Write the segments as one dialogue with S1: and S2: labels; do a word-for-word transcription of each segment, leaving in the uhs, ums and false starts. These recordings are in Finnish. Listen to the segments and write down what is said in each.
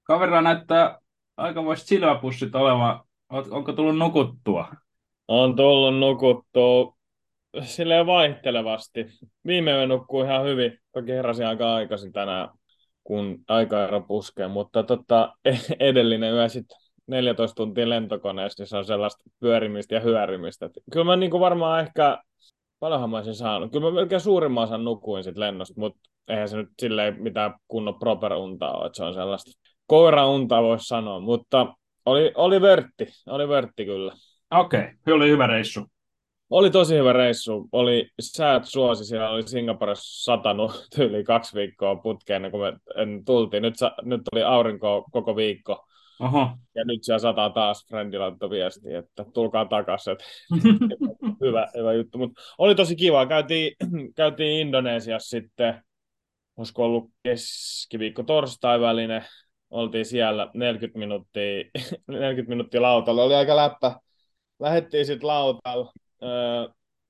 S1: Kaverilla näyttää aikamoiset silmäpussit olevan. Oot- Onko tullut nukuttua?
S2: On tullut nukuttua silleen vaihtelevasti. Viime yö nukkui ihan hyvin. Toki heräsin aika aikaisin tänään, kun aikaero puskee, mutta tota, edellinen yö sitten neljätoista tuntia lentokoneessa, niin se on sellaista pyörimistä ja hyörimistä. Et Kyllä mä niinku varmaan ehkä, paljonhan mä olisin saanut. Kyllä mä melkein suurimman osan nukuin sit lennosta, mutta eihän se nyt silleen mitään kunnon proper unta ole, että se on sellaista koiraunta voisi sanoa, mutta oli, oli vörtti, oli vörtti kyllä.
S1: Okei, okay. Oli hyvä reissu.
S2: Oli tosi hyvä reissu. Oli säät suosi, siellä oli Singaporessa satanut yli kaksi viikkoa putkeen, kun me en tultiin. Nyt, sa, nyt oli aurinko koko viikko
S1: Oho.
S2: ja nyt siellä sataa taas. Friendillä laittoi viesti, että tulkaa takaisin. Että hyvä, hyvä juttu. Mut oli tosi kiva. Käytiin, käytiin Indonesiassa sitten, olisiko ollut keskiviikko torstai välinen. Oltiin siellä neljäkymmentä minuuttia, neljäkymmentä minuuttia lautalla. Oli aika läppä. Lähettiin sitten lautalla. Öö,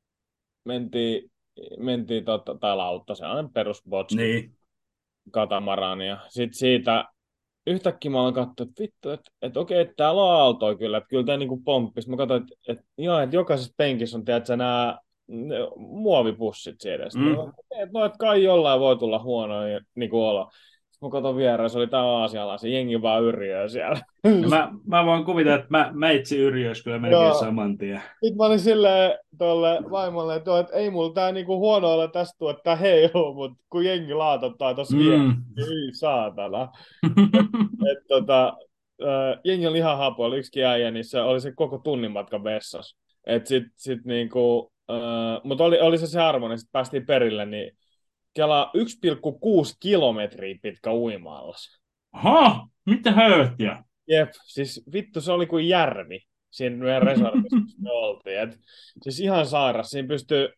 S2: mentiin, mentiin tota, tai lautta, se on perusbotski,
S1: Niin.
S2: katamaran, ja sitten siitä yhtäkkiä mä aloin katsoa, että vittu, että et, okei, että täällä on aaltoja kyllä, että kyllä tämä niinku pomppisi. Mä katsoin, että et, joo, että jokaisessa penkissä on, tiedätkö, nämä muovipussit siellä. Sitten mä
S1: Mm.
S2: katsoin, että no, et kai jollain voi tulla huonoja niin kuin olo. Sitten mä katsoin viereen, se oli tää aasialainen, jengi vaan yrjöö siellä.
S1: No mä, mä voin kuvitella, että mä, meitsi yrjöis kyllä melkein
S2: Joo,
S1: saman tien.
S2: sitten mä olin silleen tuolle vaimolle, että, että ei mulla tää niinku huono olla tästä tuo, että hei joo, mutta kun jengi laatottaa tossa vielä,
S1: Mm.
S2: ei saatana. Et, et, tota, äh, jengi oli ihan hapo, oli yksikin äijä, niin se oli se koko tunnin matka vessassa. Et sit, sit niinku, äh, mutta oli, oli se se arvo, niin sit päästiin perille, niin kelaa yksi pilkku kuusi kilometriä pitkä uima-allas.
S1: Oho, mitä höytiä?
S2: Jep, siis vittu se oli kuin järvi siinä meidän resortissa, missä me oltiin. Et, siis ihan sairas. Siinä pystyy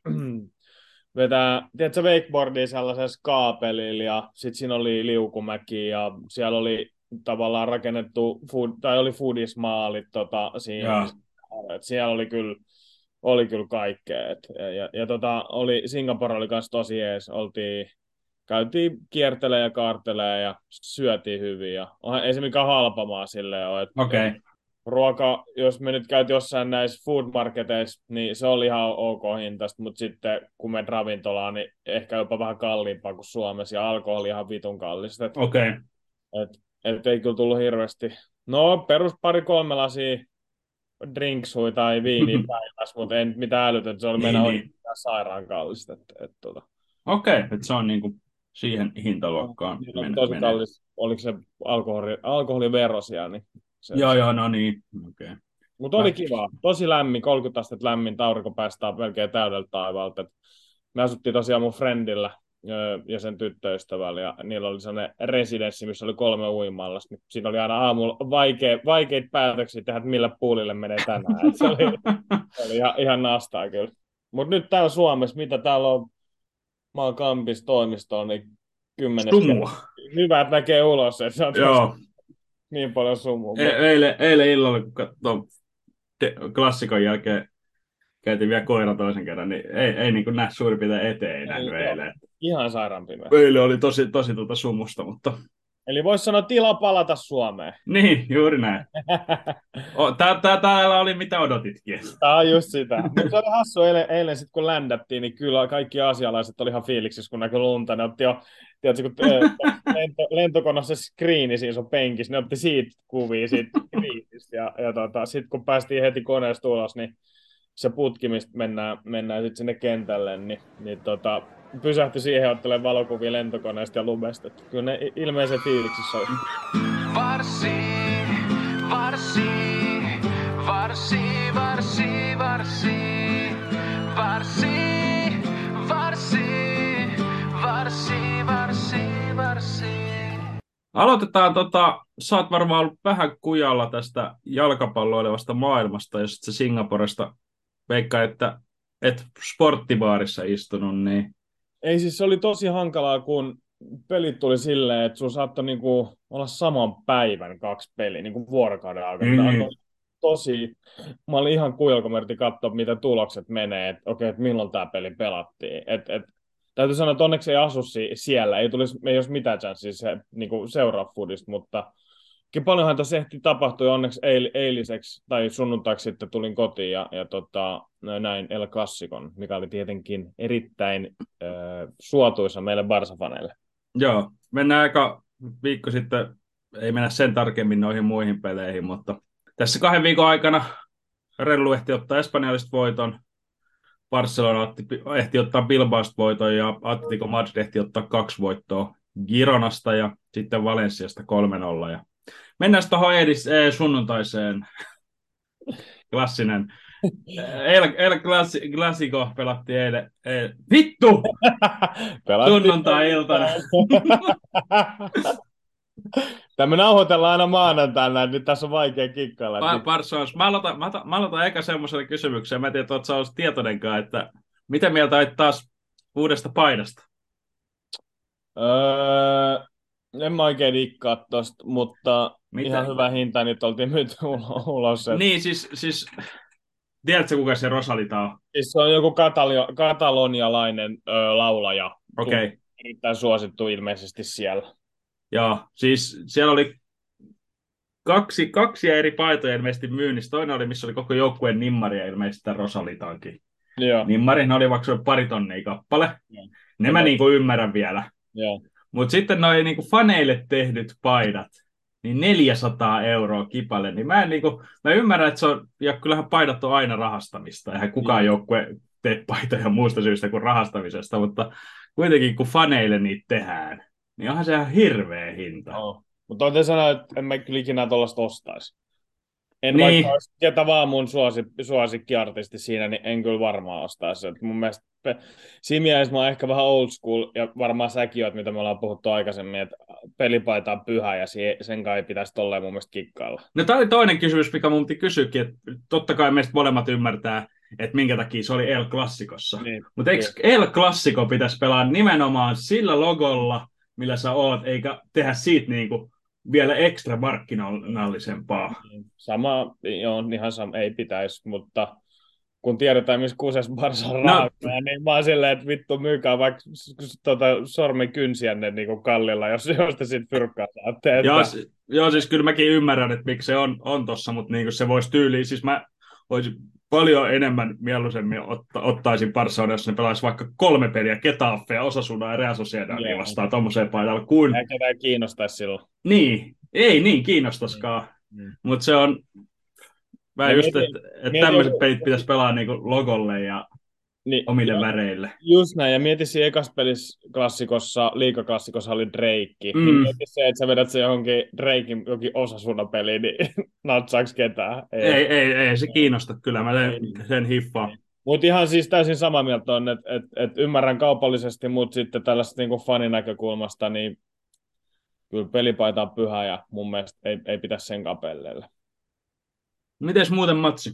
S2: vetää, tiedätkö, wakeboardia sellaisessa kaapelilla ja sitten siinä oli liukumäki ja siellä oli tavallaan rakennettu, food, tai oli foodismaalit tota, siinä.
S1: Joo.
S2: Et siellä oli kyllä, oli kyllä kaikkea. Et, ja, ja, ja tota, oli, Singapore oli kanssa tosi ees. Oltiin, käytiin kiertelee ja kaartelee ja syötiin hyvin. Ja onhan, ei se mikään halpa maa silleen ole. Et, et,
S1: Okei. Okay.
S2: ruoka, jos me nyt käyt jossain näissä food marketeissa, niin se oli ihan ok hintasta, mutta sitten kun menet ravintolaan, niin ehkä jopa vähän kalliimpaa kuin Suomessa, ja alkoholi ihan vitun kallista. Et,
S1: Okei. Okay.
S2: et, et ei kyllä tullut hirveästi. No, perus pari kolme lasia drinksui tai viiniä päivässä, mutta ei nyt mitään älytöntä, se oli meidän
S1: Niin,
S2: oikein
S1: niin.
S2: sairaan kallista. Et, et, tota.
S1: Okei, okay. Että se on niinku siihen hintaluokkaan
S2: Niin on
S1: men-
S2: tosi
S1: menee.
S2: kallis, oliko se alkoholi, alkoholivero siellä, niin se,
S1: Joo,
S2: se
S1: joo, no niin. Okei. Okay.
S2: Mutta oli kiva. Tosi lämmin, kolmekymmentä astetta lämmin, aurinko päästää melkein täydeltä taivaalta. Et me asuttiin tosiaan mun friendillä öö, ja sen tyttöystävällä, ja niillä oli sellainen residenssi, missä oli kolme uimallasta. Niin siinä oli aina aamulla vaikea, vaikeita päätöksiä tehdä, että millä puolille menee tänään. Et se oli, se oli ihan, ihan nastaa kyllä. Mutta nyt täällä Suomessa, mitä täällä on, mä oon Kampis toimistoon, niin kymmenes kerta.
S1: Sumua.
S2: Hyvä, että näkee ulos, että se on
S1: Joo.
S2: niin paljon sumua.
S1: E- eilen, eilen illalla, kun katsoo te- klassikon jälkeen käytiin vielä koira toisen kerran, niin ei, ei niin näe suurin piirtein eteen enää
S2: Eli, joo,
S1: eilen.
S2: ihan sairaan pimeä.
S1: Eilen oli tosi, tosi tuota sumusta, mutta
S2: Eli voisi sanoa tila palata Suomeen.
S1: niin, juuri näin. O, tää, tää, täällä oli mitä odotitkin.
S2: Tämä on just sitä. Mutta se oli hassu eilen, eilen sit, kun ländättiin, niin kyllä kaikki asialaiset oli ihan fiiliksissä, kun näkyi lunta. Ne otti jo, tiedätkö, kun äh, lento, lentokoneessa screeni siinä on penkissä, ne otti siitä kuvia siitä screenistä. Ja, ja tota, sitten kun päästiin heti koneesta ulos, niin se putki, mistä mennään, mennään sitten sinne kentälle, niin, niin tota, pysähtyi siihen ottelemaan valokuvia lentokoneesta ja lumesta. Että kyllä ne ilmeisen fiiliksissä oli.
S3: Varsi, varsi, varsi, varsi, varsi, varsi, varsi, varsi, varsi, varsi.
S1: Aloitetaan, tota, sä oot varmaan ollut vähän kujalla tästä jalkapalloilevasta maailmasta, jos et sä Singaporesta veikkaa, että et sporttibaarissa istunut, niin
S2: Ei siis se oli tosi hankalaa, kun pelit tuli silleen, että sun saattoi niinku olla saman päivän kaksi peliä, niinku vuorokauden aikana. Tämä
S1: mm,
S2: on tosi, mä olin ihan kujalla, kun mä yritin katsoa, mitä tulokset menee, että okei, että milloin tämä peli pelattiin. Et, et, täytyy sanoa, että onneksi ei asu si- siellä, ei, tulisi, ei olisi mitään chanssia se, niinku seuraa foodista, mutta paljonhan tässä ehti tapahtui onneksi eil, eiliseksi tai sunnuntaiksi sitten tulin kotiin ja, ja tota, näin El Clasicon, mikä oli tietenkin erittäin äh, suotuisa meille Barça-faneille.
S1: Joo, mennään aika viikko sitten, ei mennä sen tarkemmin noihin muihin peleihin, mutta tässä kahden viikon aikana Rellu ehti ottaa espanjalista voiton, Barcelona otti, ehti ottaa Bilbaosta voiton ja Atletico Madrid ehti ottaa kaksi voittoa Gironasta ja sitten Valensiasta kolme nolla. Ja mennään tuohon edis, eh, sunnuntaiseen. Klassinen. El, El Clasico pelattiin eilen. eilen. Vittu! Sunnuntai-iltana.
S2: Tämä me nauhoitellaan aina maanantaina, niin tässä on vaikea kikkailla.
S1: Pa- Parsons, mä aloitan, mä, aloitan, mä aloitan eka semmoiselle kysymykseen. Mä en tiedä, että oot sä ollut tietoinenkaan, että mitä mieltä olet taas uudesta paidasta?
S2: Öö, en mä oikein dikkaa tosta, mutta
S1: Mitä?
S2: ihan hyvä hinta, nyt oltiin myyty ulos.
S1: Niin, siis, siis tiedätkö kuka se Rosalita on?
S2: Siis se on joku katalio, katalonialainen ö, laulaja.
S1: Okei. Okay.
S2: Erittäin suosittu ilmeisesti siellä.
S1: Joo, siis siellä oli kaksi, kaksi eri paitoja ilmeisesti myynnissä. Toinen oli, missä oli koko joukkueen nimmari ja ilmeisesti tämä Rosalitaankin.
S2: Joo.
S1: Nimmarin oli vaikka pari tonnia kappale. Joo. Ne mä niinku ymmärrän vielä. Mutta sitten noi niinku faneille tehdyt paidat, niin neljäsataa euroa kipalle. Niin mä, en niinku, mä ymmärrän, että se on, ja kyllähän paidat on aina rahastamista. Eihän kukaan joukkue tee paitoja muusta syystä kuin rahastamisesta, mutta kuitenkin kun faneille niitä tehdään, niin onhan se ihan hirveä hinta.
S2: No. Mutta oikein sanoa, että en mä kyllä ikinä tuollaista ostaisi. En
S1: niin.
S2: Vaikka olisi ketä vaan mun suosi, suosikkiartisti siinä, niin en kyllä varmaan ostaisi. Et mun mielestä siinä mielessä mä oon ehkä vähän old school, ja varmaan säkin oot, mitä me ollaan puhuttu aikaisemmin, että pelipaita on pyhä, ja sen kai ei pitäisi tolleen mun mielestä kikkailla.
S1: No tää oli toinen kysymys, mikä mun piti kysyäkin, että totta kai meistä molemmat ymmärtää, että minkä takia se oli El Clasicossa. Niin. Mutta eikö El Clasico pitäisi pelaa nimenomaan sillä logolla, millä sä oot, eikä tehdä siitä niinku vielä ekstra markkinallisempaa?
S2: Sama, joo, ihan sama, ei pitäisi, mutta kun tiedetään, missä kuuses Barsa on
S1: no.
S2: raakkaa, niin mä oon silleen, että vittu myykää vaikka tota, sormi kynsiänne niin kallilla, jos, jos te siitä fyrkkaa saatte. Että...
S1: Joo, joo, siis kyllä mäkin ymmärrän, että miksi se on, on tossa, mutta niin se voisi tyyliin, siis mä voisin paljon enemmän mieluisemmin otta, ottaisin Barcelona, jos ne pelaisi vaikka kolme peliä, Getafe ja Osasuna ja Real Sociedadia yeah. vastaan tommoseen paidalla. Kuin...
S2: Eikä ketään kiinnostaisi silloin.
S1: Niin, ei niin kiinnostaskaan, mm. mutta se on, mä just, että et tämmöiset on... pelit pitäisi pelaa niinku logolle ja niin, omille ja, väreille.
S2: Just näin, ja mieti siinä ekassa pelissä klassikossa, liigaklassikossa oli Drake, mm. niin mieti se, että sä vedät se johonkin Drakein jokin Osasuna-peliin, niin natsaaks ketään?
S1: Ei, ei, ei, ei se kiinnosta kyllä, mä sen, sen hiffaan.
S2: Mutta ihan siis täysin samaa mieltä on, että et, et ymmärrän kaupallisesti, mutta sitten tällaista niinku faninäkökulmasta, niin kyllä pelipaita on pyhä, ja mun mielestä ei, ei pitäisi sen kapelleille.
S1: Mites muuten matsi?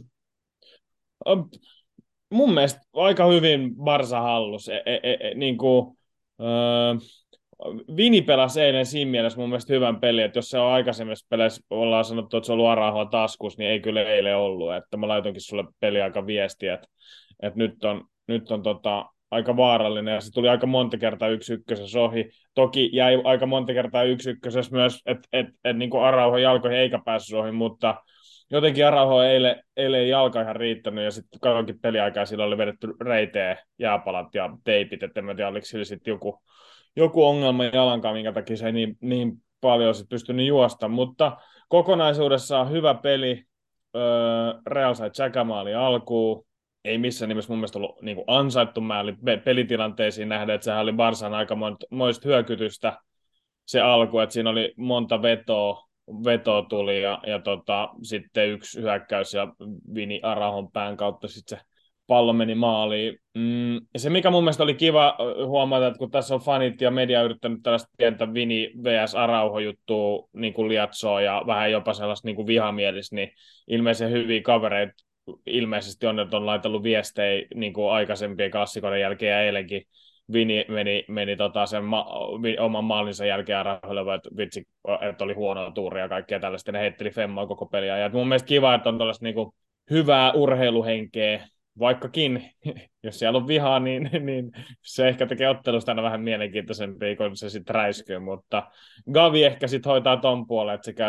S2: Mun mielestä aika hyvin Barsa hallus. E, e, e, niin kuin, öö, Vini pelasi eilen siinä mielessä mun mielestä hyvän pelin, että jos se on aikaisemmissa peleissä ollaan sanottu, että se on ollut Araujoa taskus, niin ei kyllä eilen ollut. Että mä laitoinkin sulle peliaika viestiä, että, että nyt on, nyt on tota, aika vaarallinen, ja se tuli aika monta kertaa yksi ykkösessä ohi. Toki jäi aika monta kertaa yksi ykkösessä myös, että et, et, niin kuin Araujon jalkoihin eikä päässyt ohi, mutta jotenkin Araujo eilen, eilen jalka ihan riittänyt, ja sitten kauankin peliaikaa sillä oli vedetty reiteen jääpalat ja teipit, että en tiedä, oliko sillä sitten joku, joku ongelma jalankaan, minkä takia se ei niin, niin paljon sit pystynyt juosta, mutta kokonaisuudessaan hyvä peli, öö, Real sai tsäkämaali alkuun, ei missään nimessä mun mielestä ollut niin kuin ansaittu, mä olin pelitilanteisiin nähdä, että sehän oli Barsan aika moista hyökytystä se alku, että siinä oli monta vetoa, veto tuli ja, ja tota, sitten yksi hyökkäys ja Vini Araujon pään kautta sitten se pallo meni maaliin. Mm, ja se mikä mun mielestä oli kiva huomata, että kun tässä on fanit ja media yrittänyt tällaista pientä Vini versus Araujo juttua niin kuin liatsoa ja vähän jopa sellaista niin kuin vihamielis, niin ilmeisen hyviä kavereita ilmeisesti on, että on laitellut viestejä niin kuin aikaisempien klassikoiden jälkeen ja eilenkin Vini meni, meni tota sen ma- oman maalinsa jälkeen Araujolle, että vitsi, että oli huonoa tuuria ja kaikkea tällaista, ne heitteli femmaa koko peliä. Ja mun mielestä kiva, että on tällaista niinku hyvää urheiluhenkeä, vaikkakin, jos siellä on vihaa, niin, niin se ehkä tekee ottelusta aina vähän mielenkiintoisempia, kun se sitten räiskyy, mutta Gavi ehkä sitten hoitaa ton puolen, että se käy,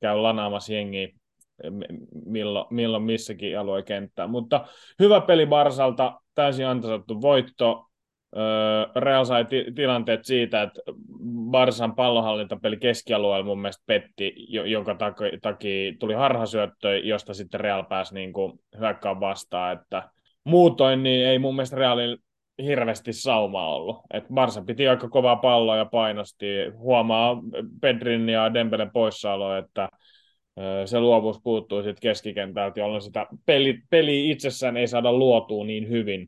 S2: käy lanaamassa jengiä milloin, milloin missäkin alueen kenttää. Mutta hyvä peli Barsalta, täysin ansaittu voitto. Real sai ti- tilanteet siitä, että Barsan pallonhallintapeli keskialueella mun mielestä petti, jonka takia, takia tuli harhasyöttö, josta sitten Real pääsi niin kuin hyökkään vastaan. Että muutoin niin ei mun mielestä Realin hirveästi saumaa ollut. Et Barsa piti aika kovaa palloa ja painosti. Huomaa Pedrin ja Dembelen poissaoloa, että se luovuus puuttuu sitten keskikentältä, jolloin sitä peli, peli itsessään ei saada luotua niin hyvin.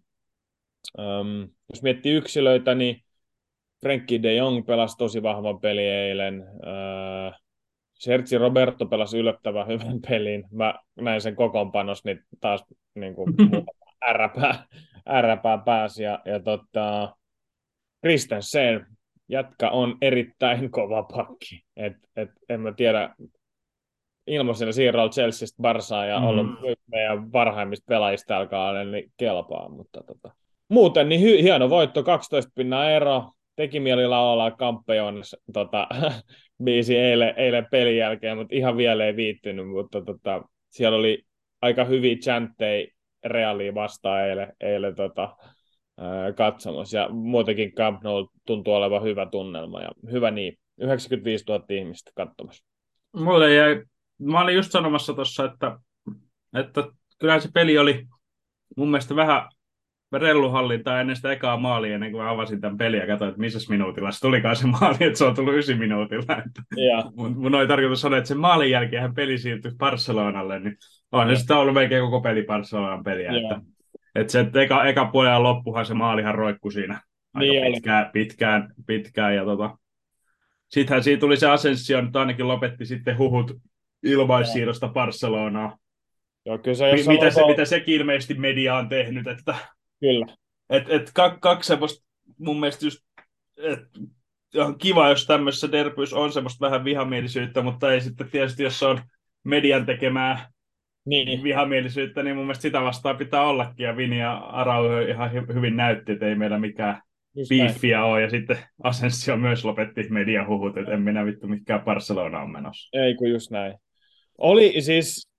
S2: Um, jos miettii yksilöitä, niin Frenkie de Jong pelasi tosi vahvan peli eilen. Uh, Sergi Roberto pelasi yllättävän hyvän pelin. Mä näin sen kokoonpanossa, niin taas niin kuin, ärräpää, ärräpää pääsi. Ja, ja tota, Christensen jätkä on erittäin kova pakki. Et, et, en mä tiedä, ilmaisella siirrolla Chelseasta Barsaan ja mm. ollut meidän parhaimmista pelaajista tällä kaudella, niin kelpaa. Mutta tota. Muuten niin hy- hieno voitto, kaksitoista pinnan ero. Teki mieli laulaa Campiones tota, biisi eilen, eilen pelin jälkeen, mutta ihan vielä ei viittynyt. Mutta tota, siellä oli aika hyviä chantteja Realia vastaan eilen, eilen tota, ää, katsomassa. Ja muutenkin Camp Nou tuntuu olevan hyvä tunnelma ja hyvä niin. yhdeksänkymmentäviisituhatta ihmistä katsomassa.
S1: Mulle jäi, mä olin just sanomassa tuossa, että, että kyllähän se peli oli mun mielestä vähän relluhallintaa ennen sitä ekaa maalia, ennen kuin mä avasin tämän pelin ja katsoin, että missä minuutilla se tulikaan se maali, että se on tullut yhdeksän minuutilla. Yeah. Mun, mun oli tarkoitus sanoa, että sen maalin jälkeen hän peli siirtyi Barcelonalle, niin on yeah. sitä ollut melkein koko peli Barcelonan peliä. Yeah. Että, että se että eka, eka puolella loppuhan se maalihan roikkui siinä aika niin pitkään, pitkään, pitkään. Ja tota, sittenhän siitä tuli se Asensio, nyt ainakin lopetti sitten huhut ilmaissiirrosta yeah. Barcelonaa.
S2: Joo, kyllä se,
S1: mitä, on... se, mitä sekin ilmeisesti media on tehnyt, että
S2: kyllä.
S1: Et, et kaksi semmoista mun mielestä just, et, on kiva, jos tämmöisessä derbyissä on semmoista vähän vihamielisyyttä, mutta ei sitten tietysti, jos on median tekemää niin. vihamielisyyttä, niin mun mielestä sitä vastaan pitää ollakin, ja Vini ja Araujo ihan hy- hyvin näytti, että ei meillä mikään biiffiä ole, ja sitten Asensio myös lopetti median huhut, että en minä vittu mikään Barcelona on menossa.
S2: Ei kun just näin. Oli siis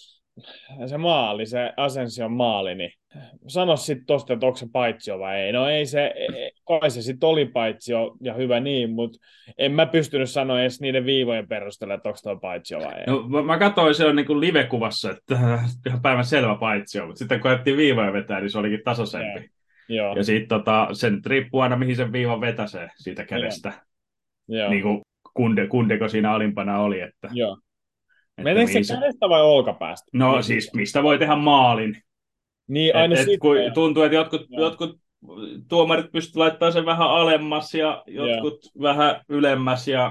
S2: se maali, se Asension maali, niin sano sitten tosta, että onko se paitsio vai ei. No ei se, kai se sitten oli paitsio ja hyvä niin, mutta en mä pystynyt sanoa edes niiden viivojen perusteella, että onko tuo paitsio vai ei.
S1: No, mä katsoin, se on niin kuin live-kuvassa, että ihan päivän selvä paitsio, mutta sitten kun ajettiin viivoja vetää, niin se olikin tasaisempi.
S2: Joo.
S1: Ja sitten tota, se nyt riippuu aina, mihin sen viivan vetäsee siitä kädestä. Joo. Niin kuin kunde, kundeko siinä alimpana oli. Että...
S2: Joo. Meneekö se kädestä vai olkapäästä?
S1: No niin, siis mistä voi tehdä maalin.
S2: Niin, aina et,
S1: et, kun tuntuu, että jotkut, jotkut tuomarit pystyvät laittamaan sen vähän alemmas ja jotkut yeah. vähän ylemmäs. Ja,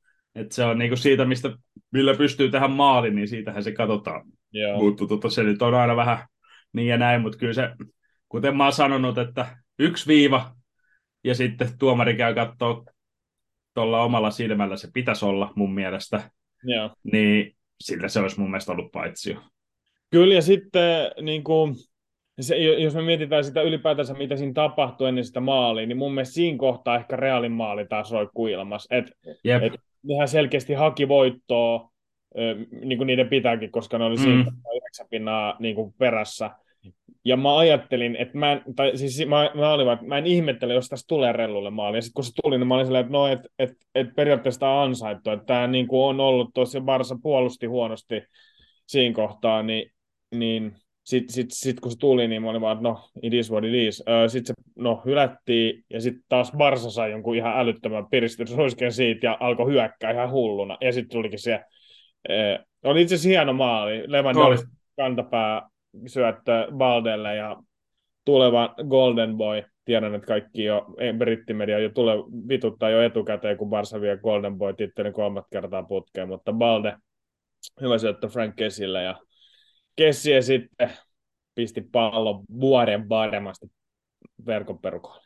S1: et se on niinku siitä, mistä millä pystyy tehdä maalin, niin siitähän se katsotaan. Yeah. Mutta tota, se nyt on aina vähän niin ja näin, mutta kyllä se, kuten mä oon sanonut, että yksi viiva ja sitten tuomari käy katsoa tuolla omalla silmällä, se pitäisi olla mun mielestä.
S2: Yeah.
S1: Niin sillä se olisi mun mielestä ollut paitsio.
S2: Kyllä, ja sitten niin kuin, se, jos me mietitään sitä ylipäätänsä, mitä siinä tapahtui ennen sitä maalia, niin mun mielestä siinä kohtaa ehkä Realin maali taas roikkuu ilmassa. Et, et, nehän selkeästi haki voittoa, niin kuin niiden pitääkin, koska ne oli mm. siinä yhdeksän pinnaa niin kuin perässä. Ja mä ajattelin, että mä en, tai siis mä, mä, olin, mä en ihmettele, jos tässä tulee Rellulle maali. Ja sitten kun se tuli, niin mä olin silleen, että no, et, et, et periaatteessa tämä on ansaittu. Että tämä niin kuin on ollut tuossa, Barsa puolusti huonosti siinä kohtaa, niin, niin sitten sit, sit, kun se tuli, niin mä olin vaan, että no, it is what it is. Sitten se no, hylättiin, ja sitten taas Barsa sai jonkun ihan älyttömän piristysruiskeen siitä, ja alkoi hyökkää ihan hulluna. Ja sitten tulikin se, äh, oli itse asiassa hieno maali, Lewandowski kantapää, syöttö Baldelle ja tuleva Golden Boy. Tiedän, että kaikki jo, brittimedia jo tulee vituttaa jo etukäteen, kun Barca vie Golden Boy-tittelin kolmat kertaa putkeen, mutta Balde, hyvä syöttö Frank Kessille ja Kessie sitten pisti pallon vuoden varmasti verkon perukoille.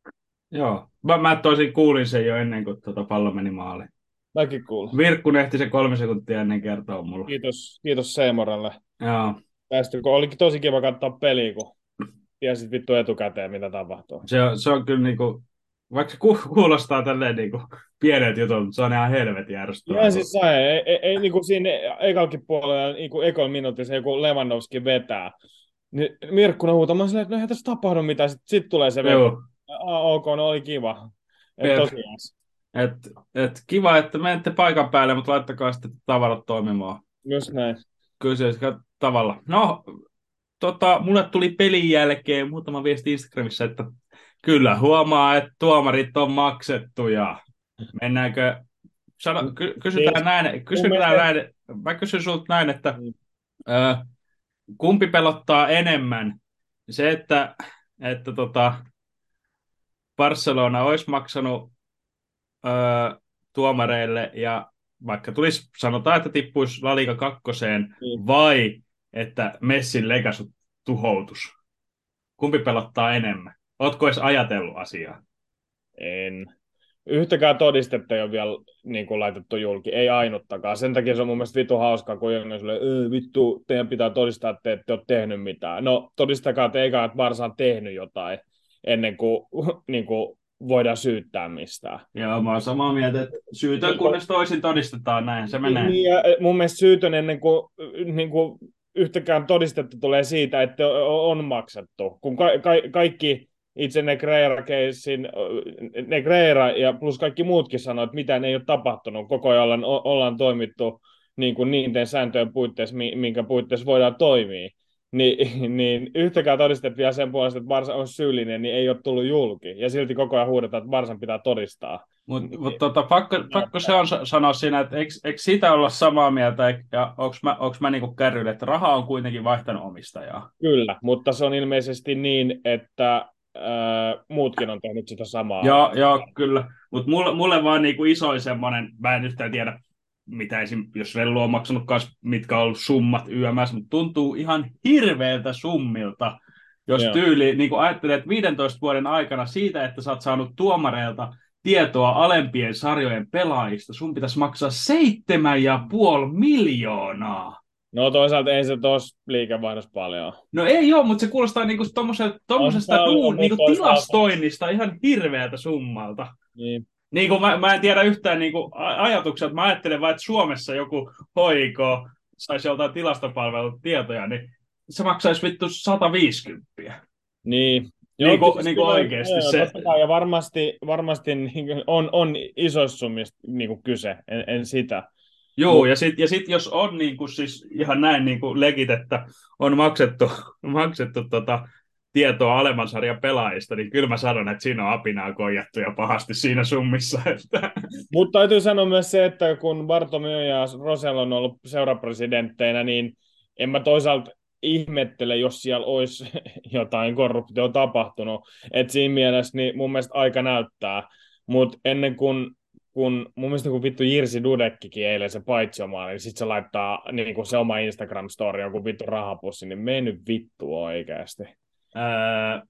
S1: Joo, mä, mä toisin kuulin sen jo ennen kuin tuota pallo meni maaliin.
S2: Mäkin kuulin.
S1: Virkku ehti se kolme sekuntia ennen kertoa mulle.
S2: Kiitos, kiitos Seemoralle.
S1: Joo.
S2: Tästä, kun olikin tosi kiva katsoa peliä, kun tiesit vittu etukäteen, mitä tapahtuu.
S1: Se on, se on kyllä niinku, vaikka se ku- kuulostaa tälleen niin kuin pienet jutut, mutta se on ihan helvetin ärsyttävää.
S2: Ihan siis sai, ei, ei, ei niin kuin siinä ekalkin puolella, niin kuin ekon minuutissa, joku Lewandowski vetää, niin Mirkkuna huutamaan silleen, että no eihän tässä tapahdu mitään, sitten sit tulee se veto.
S1: Joo,
S2: Ah, ok, no oli kiva. Että
S1: jep.
S2: tosiaan.
S1: Et, et kiva, että menette paikan päälle, mutta laittakaa sitten tavarat toimimaan.
S2: Just näin.
S1: Kyllä se tavalla. No, tota, mulle tuli pelin jälkeen muutama viesti Instagramissa, että kyllä huomaa, että tuomarit on maksettu ja mennäänkö, sano, ky- kysytään näin, kysytään näin, mä kysyn sulta näin, että ö, kumpi pelottaa enemmän? Se, että, että tota, Barcelona olisi maksanut ö, tuomareille ja vaikka tulisi, sanotaan, että tippuisi La Liga kakkoseen,
S2: Mm.
S1: vai että Messin legacy tuhoutus? Kumpi pelottaa enemmän? Ootko edes ajatellut asiaa?
S2: En. Yhtäkään todistetta ei ole vielä niin kuin laitettu julki, ei ainuttakaan. Sen takia se on mun mielestä vittu hauskaa, kun jengi on silleen, vittu, teidän pitää todistaa, että te ette ole tehnyt mitään. No, todistakaa te eikä, että Barsa on tehnyt jotain ennen kuin, niin kuin voidaan syyttää mistään.
S1: Joo, mä oon samaa mieltä, että syytön kunnes toisin todistetaan, näin se menee.
S2: Niin, ja mun mielestä syytön ennen kuin, niin kuin yhtäkään todistetta tulee siitä, että on maksettu. Kun ka- ka- kaikki itse Negreira-keissin, Negreira ja plus kaikki muutkin sanoo, että mitään ei ole tapahtunut. Koko ajan ollaan, ollaan toimittu niin kuin niiden sääntöjen puitteissa, minkä puitteissa voidaan toimia. Ni, niin yhtäkään todistet vielä sen puolesta, että Barsa on syyllinen, niin ei ole tullut julki. Ja silti koko ajan huudetaan, että Barsan pitää todistaa.
S1: Mutta mut, tota, pakko, pakko se on sanoa siinä, että eikö, eikö siitä olla samaa mieltä, ja onko mä, onks mä niinku kärryillä, että raha on kuitenkin vaihtanut omistajaa?
S2: Kyllä, mutta se on ilmeisesti niin, että Öö, muutkin on tehnyt sitä samaa.
S1: Joo, joo kyllä. Mutta mulle, mulle vaan niinku isoin semmoinen, mä en yhtään tiedä, mitä esim, jos Rellu on maksanut kas, mitkä on ollut summat yömässä, mutta tuntuu ihan hirveältä summilta, jos
S2: Joo.
S1: tyyli, niin kuin ajattelee, että viidentoista vuoden aikana siitä, että sä oot saanut tuomareilta tietoa alempien sarjojen pelaajista, sun pitäisi maksaa seitsemän ja puoli miljoonaa.
S2: No toisaalta ei se tuossa liikevaihdossa paljon.
S1: No ei ole, mutta se kuulostaa niinku tuommoisesta
S2: paljon,
S1: niinku
S2: mutta toisaalta-
S1: tilastoinnista ihan hirveältä summalta.
S2: Niin.
S1: Niin kuin mä, mä en tiedä yhtään niin kuin ajatuksia, mä ajattelen vain, että Suomessa joku hoiko saisi joltain tilastopalvelun tietoja, niin se maksaisi vittu sata viisikymmentä.
S2: Niin.
S1: Niin kuin,
S2: siis
S1: niin kuin
S2: kyllä-
S1: oikeasti
S2: joo,
S1: se.
S2: totta kai, ja varmasti, varmasti niin kuin on, on isoissa summista niin kuin kyse, en, en sitä.
S1: Joo,
S2: Mut-
S1: ja sitten ja sit, jos on niin kuin, siis ihan näin niin kuin legit, että on maksettu, maksettu tota, tietoa alemman sarjan pelaajista, niin kyllä mä sanon, että siinä on apinaa koijattu ja pahasti siinä summissa. Että...
S2: Mutta täytyy sanoa myös se, että kun Bartomeu ja Rosell on ollut seurapresidentteinä, niin en mä toisaalta ihmettele, jos siellä olisi jotain korruptio tapahtunut. Et siinä mielessä niin mun mielestä aika näyttää. Mutta ennen kuin kun mun mielestä kun vittu Jirsi Dudekkikin eilen se paitsiomaali, niin sitten se laittaa niin kun se oma Instagram-story, joku vittu rahapussi, niin mene nyt vittu oikeasti.
S1: Ää,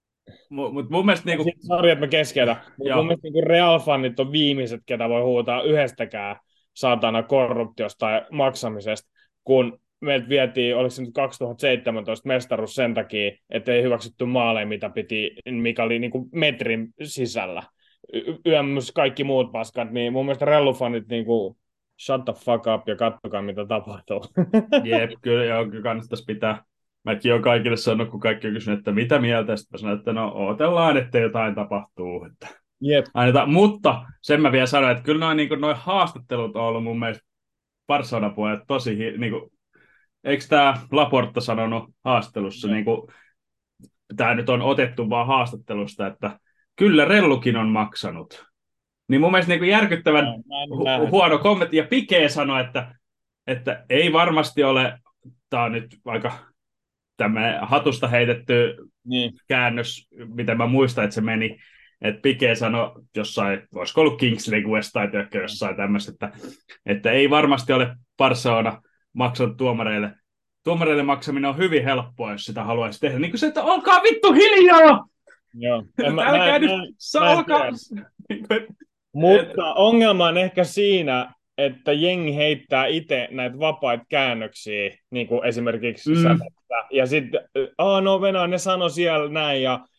S1: Mutta mun mielestä niinku...
S2: Sitten, sori, että mä keskeytän. Mutta
S1: Joo.
S2: mun mielestä niin Real-fanit on viimeiset, ketä voi huutaa yhdestäkään saatana korruptiosta tai maksamisesta, kun meiltä vietiin, oliko se nyt kaksituhattaseitsemäntoista mestaruus sen takia, että ei hyväksytty maaleja, mitä piti, mikä oli niin kuin metrin sisällä. Y- yömys kaikki muut paskat, niin mun mielestä rellufanit niin kuin shut the fuck up ja katsokaa, mitä tapahtuu.
S1: Jep, kyllä, joo, kyllä kannattaisi pitää. Mäkin olen kaikille sanonut, kun kaikki on kysynyt, että mitä mieltä, sitten mä sanoin, että no odotellaan, että jotain tapahtuu. Että
S2: Jep.
S1: Aina, mutta sen mä vielä sanoin, että kyllä noin niin noi haastattelut on ollut mun mielestä Barcelonan puolella tosi, hi- niin kuin, eikö tämä Laporta sanonut haastattelussa,
S2: Joo.
S1: niin kuin, tämä nyt on otettu vaan haastattelusta, että kyllä Rellukin on maksanut. Niin mun mielestä niin kuin järkyttävän
S2: Joo, mä en
S1: hu-
S2: nähnyt.
S1: huono kommentti, ja Piqué sanoi, että, että ei varmasti ole, tämä on nyt aika tämmöinen hatusta heitetty
S2: Niin.
S1: käännös, miten mä muistan, että se meni, että Piqué sanoi jossain, olisiko ollut Kingsley West tai jossain tämmöistä, että, että ei varmasti ole Barcelona maksanut tuomareille. Tuomareille maksaminen on hyvin helppoa, jos sitä haluaisi tehdä. Niin kuin se, että olkaa vittu hiljaa!
S2: Joo. En mä-
S1: Älkää
S2: mä en-
S1: nyt,
S2: mä en-
S1: saa
S2: mä en
S1: alkaa...
S2: tiedä.
S1: Niin kuin,
S2: Mutta ongelma on ehkä siinä, että jengi heittää itse näitä vapaita käännöksiä, niin kuin esimerkiksi
S1: Mm.
S2: mm. sätettä, ja sitten, aah no Venä, ne sano siellä näin, ja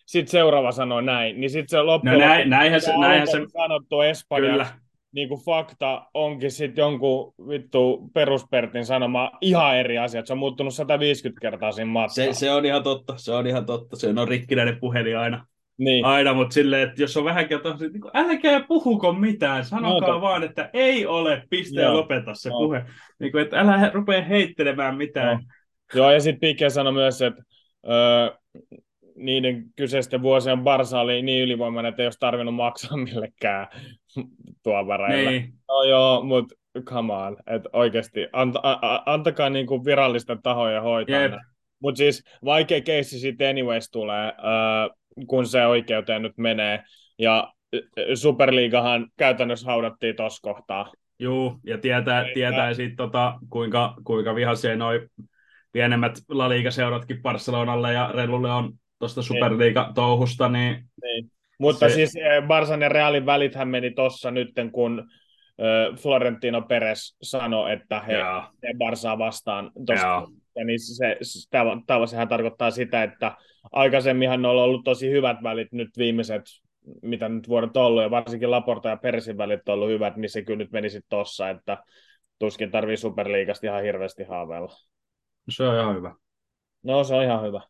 S2: sitten seuraava sanoo näin, niin sitten se
S1: No
S2: loppujen
S1: näin,
S2: lopuksi,
S1: näinhän se,
S2: mitä
S1: näinhän
S2: on
S1: se,
S2: sanottu espanjaksi,
S1: kyllä.
S2: niin kuin fakta onkin sitten jonkun vittu peruspertin sanoma ihan eri asia, että se on muuttunut sata viisikymmentä kertaa siinä
S1: Se,
S2: matkaa.
S1: se on ihan totta, se on ihan totta. Se on rikkinäinen puhelin aina.
S2: Niin,
S1: Aina, mutta silleen, että jos on vähänkin tosi, niin kuin, älkää puhuko mitään,
S2: no,
S1: sanokaa
S2: to,
S1: vaan, että ei ole, piste ja
S2: joo,
S1: lopeta se
S2: no,
S1: puhe. Niin kuin, että älä he- rupea heittelemään
S2: no.
S1: mitään.
S2: Joo, ja sitten Pique sanoi myös, että öö, niiden kyseisten vuosien Barsa oli niin ylivoimainen, että ei olisi tarvinnut maksaa millekään tuomareille.
S1: Niin,
S2: No joo, mutta come on, että oikeasti anta, a, a, antakaa niinku virallisten tahojen hoitaa
S1: jep,
S2: näin. Mutta siis vaikea keissi siitä anyways tulee, öö, kun se oikeuteen nyt menee. Ja ö, Superliigahan käytännössä haudattiin tuossa kohtaa.
S1: juu, ja tietää,
S2: Ja,
S1: tietää siitä, tota, kuinka, kuinka vihaisia noi pienemmät La Liga-seuratkin Barcelonalle ja Relulle on tuosta
S2: niin,
S1: Superliiga-touhusta, niin
S2: niin. Mutta
S1: se,
S2: siis eh, Barsan ja Realin välithän meni tossa nytten, kun ö, Florentino Perez sanoi, että he,
S1: jaa,
S2: he Barsaa vastaan tossa,
S1: jaa,
S2: ja niin se, se, tämä, sehän tarkoittaa sitä, että aikaisemminhan ne on ollut tosi hyvät välit nyt viimeiset, mitä nyt vuodet on ollut, ja varsinkin Laporta ja Perezin välit on ollut hyvät, niin se kyllä nyt menisi tossa, että tuskin tarvii Superliigasta ihan hirveästi haaveilla.
S1: se on ihan hyvä.
S2: No, se on ihan hyvä.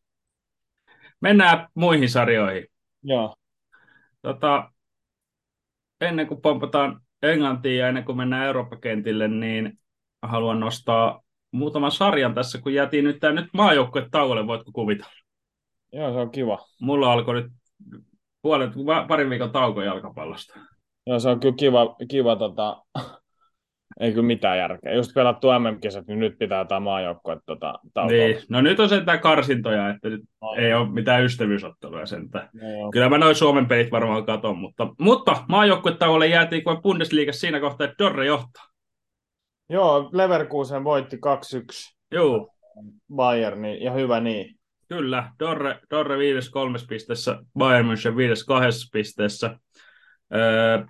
S1: Mennään muihin sarjoihin.
S2: Joo.
S1: Tota, ennen kuin pompataan Englantiin ja ennen kuin mennään Eurooppa-kentille, niin haluan nostaa muutaman sarjan tässä, kun jätiin nyt tämä nyt maajoukkue tauolle, voitko kuvitella?
S2: Joo, se on kiva.
S1: Mulla alkoi nyt puolet, parin viikon tauko jalkapallosta.
S2: Joo, se on kyllä kiva, kiva tota, ei kyllä mitään järkeä. Just pelattu M M-kisat, niin nyt pitää tämä maajoukkue tota, taukoa.
S1: Niin, no nyt on sentään karsintoja, että nyt
S2: No,
S1: ei ole mitään ystävyysottelua sentään.
S2: no, joo.
S1: Kyllä mä noin Suomen pelit varmaan katon, mutta, mutta maajoukkuetauolle jäätiin kuin Bundesliigassa siinä kohtaa, että Dorre johtaa.
S2: Joo, Leverkusen voitti kaksi yksi
S1: Joo,
S2: Bayerni, ja hyvä niin.
S1: kyllä. Dorre, Dorre viides kolmes pisteessä, Bayern München viides kahdessa pisteessä. Öö,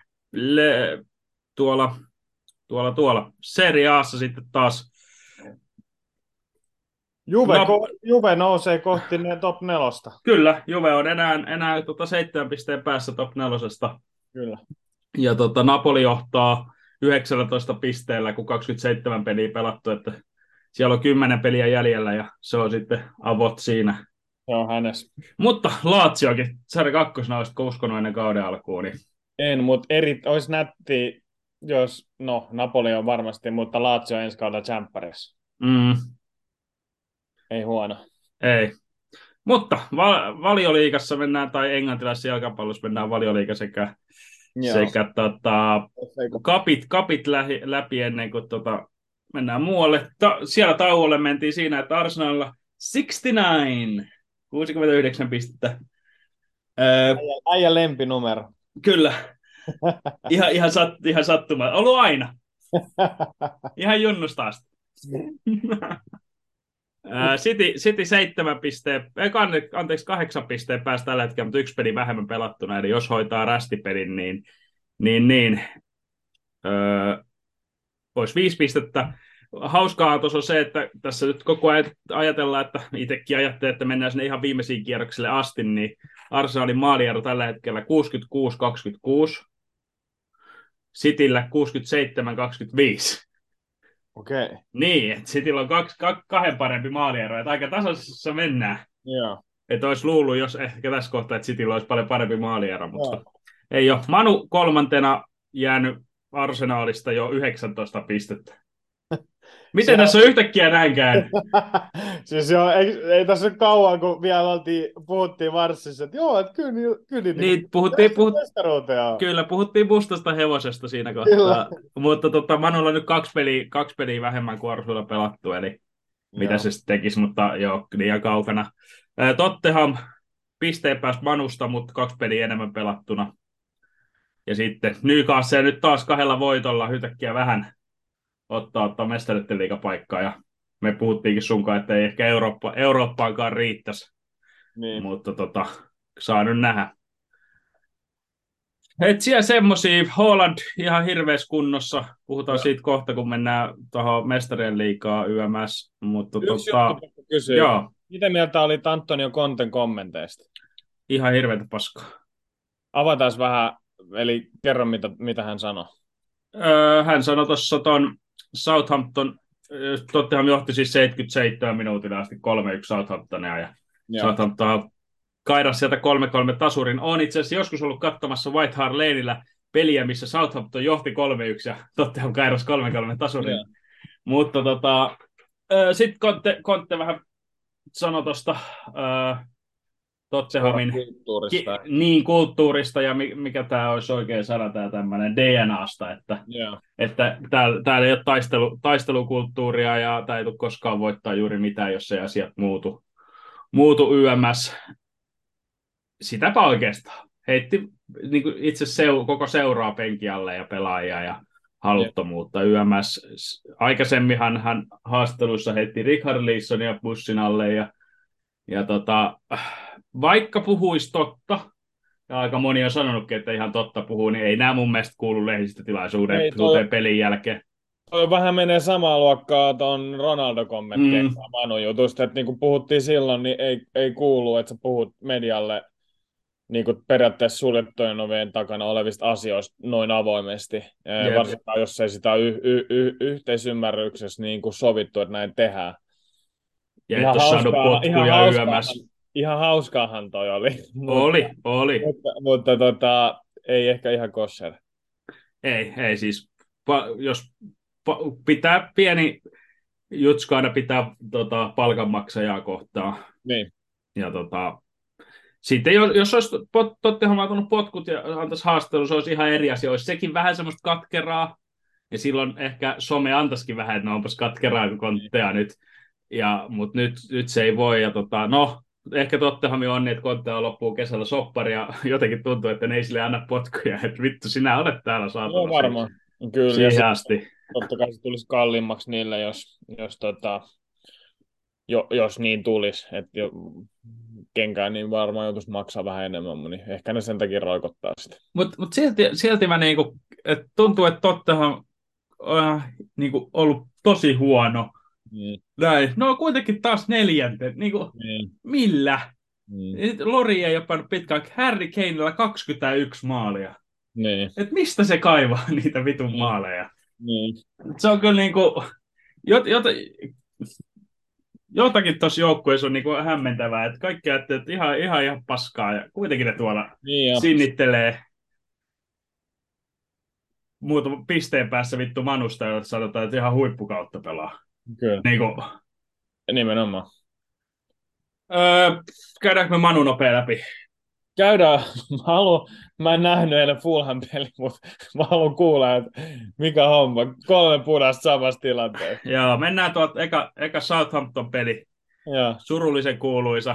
S1: le, tuolla, tuolla, tuolla. Serie A:ssa sitten taas.
S2: Juve,
S1: No,
S2: ko, Juve nousee kohti ne top nelosta.
S1: kyllä, Juve on enää, enää tota seitsemän pisteen päässä top nelosesta.
S2: Kyllä.
S1: Ja tota, Napoli johtaa yhdeksäntoista pisteellä, kun kaksikymmentäseitsemän peliä pelattu, että siellä on kymmenen peliä jäljellä ja se on sitten avot siinä.
S2: Se on hänessä.
S1: Mutta Laatsiokin, sarja kakkosena olisitko uskonut ennen kauden alkuun, niin
S2: En, mutta eri, olisi nätti, jos, no Napoli on varmasti, mutta Lazio ensi kaudella tsemppärissä.
S1: mm,
S2: Ei huono.
S1: ei. Mutta va- valioliigassa mennään, tai englantilaisessa jalkapallossa mennään valioliiga sekä,
S2: Joo.
S1: sekä tota, kapit, kapit lähi, läpi ennen kuin tota, mennään muualle. Ta- siellä tauolle mentiin siinä, että Arsenalilla kuusikymmentäyhdeksän, kuusikymmentäyhdeksän pistettä. Öö,
S2: Äijä, äijä lempinumero.
S1: kyllä, ihan, ihan, sat, ihan sattumaa. Ollut aina. Ihan junnusta asti. Ää, City, City seitsemän pisteen, ei, anteeksi kahdeksan pisteen päästä tällä hetkellä, mutta yksi peli vähemmän pelattuna, eli jos hoitaa rästipelin, niin, niin, niin öö, olisi viisi pistettä. Hauskaa tuossa on se, että tässä nyt koko ajan ajatellaan, että itsekin ajattelee, että mennään sinne ihan viimeisiin kierroksille asti, niin Arsenalin maaliero tällä hetkellä kuusikymmentäkuusi kaksikymmentäkuusi, Cityllä kuusikymmentäseitsemän kaksikymmentäviisi.
S2: Okei. Okay.
S1: Niin, että Cityllä on kaksi, kaksi, kahden parempi maaliero, että aika tasaisessa mennään.
S2: Joo.
S1: Että olisi luullut, jos ehkä tässä kohtaa, että Cityllä olisi paljon parempi maaliero, mutta
S2: Joo.
S1: ei ole. Manu kolmantena jäänyt Arsenalista jo yhdeksäntoista pistettä. Miten
S2: Se
S1: tässä on yhtäkkiä näin käynyt?
S2: siis joo, ei, ei tässä ole kauan, kun vielä oltiin, puhuttiin Varsissa, että joo, että kyllä, kyllä
S1: Niin, puhuttiin, puhut,
S2: mestaruuteen.
S1: kyllä, puhuttiin mustasta hevosesta siinä kohtaa.
S2: Kyllä.
S1: Mutta tota, Manulla on nyt kaksi peliä, kaksi peliä vähemmän kuin Arsuilla pelattu, eli mitä
S2: Joo.
S1: se sitten tekisi, mutta joo, liian kaukana. Ää, Tottenham pisteen päästä Manusta, mutta kaksi peliä enemmän pelattuna. Ja sitten Newcastle nyt taas kahdella voitolla yhtäkkiä vähän ottaa, ottaa mestareiden liigapaikkaa. Ja me puhuttiinkin sunkaan, että ei ehkä Eurooppa, Eurooppaankaan riittäisi,
S2: Niin.
S1: mutta tota, saa nyt nähdä. Et siellä semmosia, Haaland ihan hirveässä kunnossa. Puhutaan
S2: Joo.
S1: siitä kohta, kun mennään tuohon mestarien liigaa Y M S. Mutta
S2: Yksi
S1: tota,
S2: juttu pakko kysyä.
S1: joo,
S2: Mitä mieltä oli Antonio Conten kommenteista?
S1: ihan hirveätä paskaa.
S2: Avataan vähän, eli kerro mitä, mitä hän sanoi.
S1: Öö, hän sanoi tuossa ton Southampton, Tottenham johti siis seitsemänkymmentäseitsemän minuutilla asti kolme yksi Southamptonia, ja
S2: Joo.
S1: Southampton kairas sieltä kolme kolme tasurin. Olen itse asiassa joskus ollut katsomassa White Hart Laneillä peliä, missä Southampton johti kolme yksi ja Tottenham kairas kolme kolme tasurin.
S2: Joo.
S1: Mutta tota, sitten Conte, Conte vähän sanoi tuosta Tottenhamin
S2: Kulttuurista.
S1: ki, niin, kulttuurista ja mikä tämä olisi oikein sana, tämä tämmöinen D N A:sta, että,
S2: Joo.
S1: että täällä, täällä ei ole taistelu, taistelukulttuuria ja tämä ei tule koskaan voittaa juuri mitään, jos ei asiat muutu, muutu Y M S. Sitäpä oikeastaan. Heitti niin kuin itse seu, koko seuraa penkialle ja pelaajia ja haluttomuutta. Y M S, aikaisemminhan hän haastatteluissa heitti Richarlisonia bussin alle ja, ja tota, vaikka puhuisi totta, ja aika moni on sanonutkin, että ihan totta puhuu, niin ei nämä mun mielestä kuulu lehdistötilaisuuden
S2: Ei, toi,
S1: pelin jälkeen.
S2: Toi vähän menee samaa luokkaa tuon Ronaldo-kommenttien mm. Manu jutusta, että niin kuin puhuttiin silloin, niin ei, ei kuulu, että sä puhut medialle niin kuin periaatteessa suljettujen ovien takana olevista asioista noin avoimesti, Jep. varsinkaan jos ei sitä y- y- y- yhteisymmärryksessä niin kuin sovittu, että näin tehdään.
S1: Ja ihan, hauskaa, ihan,
S2: hauskaahan, ihan hauskaahan toi oli.
S1: Oli, mutta, oli.
S2: Mutta, mutta tota, ei ehkä ihan kosher.
S1: Ei, ei siis, jos pitää pieni jutska aina pitää tota, palkanmaksajaa kohtaan.
S2: Niin.
S1: Ja tota, sitten jos olisi Tottenham antanut potkut ja antaisi haastattelu, se olisi ihan eri asia. Olisi sekin vähän semmoista katkeraa, ja silloin ehkä some antaisikin vähän, että no onpas katkeraa kuin Konttea nyt. Ja, mutta nyt, nyt se ei voi. Ja tota, no, ehkä Tottenham on niin, että Konttea loppuu kesällä soppari, ja jotenkin tuntuu, että ne ei sille anna potkuja. Että vittu, sinä olet täällä saatana.
S2: Joo, varmaan. Kyllä.
S1: Siihen asti.
S2: Totta kai se tulisi kalliimmaksi niille, jos, jos, tota, jo, jos niin tulisi. Että jo, kenkään niin varmaan joutuisi maksaa vähän enemmän, niin ehkä ne sen takia roikottaa sitä.
S1: Mutta mut silti, silti mä niinku, et tuntuu, että Tottenham on niinku ollut tosi huono. Mm. Näin. No kuitenkin taas neljänten. Niinku, mm. Millä? Mm. Lori ei ole pannut pitkään. Harry Kanella kaksikymmentäyksi maalia.
S2: Niin.
S1: Et mistä se kaivaa niitä vitun mm. maaleja?
S2: Niin.
S1: Se on kyllä niinku, jot, jot, jotakin tuossa joukkueessa on niinku hämmentävää, että kaikki ajattelee, että ihan, ihan, ihan paskaa, ja kuitenkin ne tuolla niin sinnittelee muutaman pisteen päässä vittu Manusta, joita sanotaan, että ihan huippukautta pelaa.
S2: Kyllä.
S1: Niinku,
S2: nimenomaan.
S1: Öö, käydäänkö me Manu nopea läpi?
S2: Käydään. Mä, haluan, mä en nähnyt eilen Fulham-peli, mutta mä haluan kuulla, että mikä homma. Kolme punaista samassa tilanteessa.
S1: Joo, mennään tuolta eka, eka Southampton-peli.
S2: Joo.
S1: Surullisen kuuluisa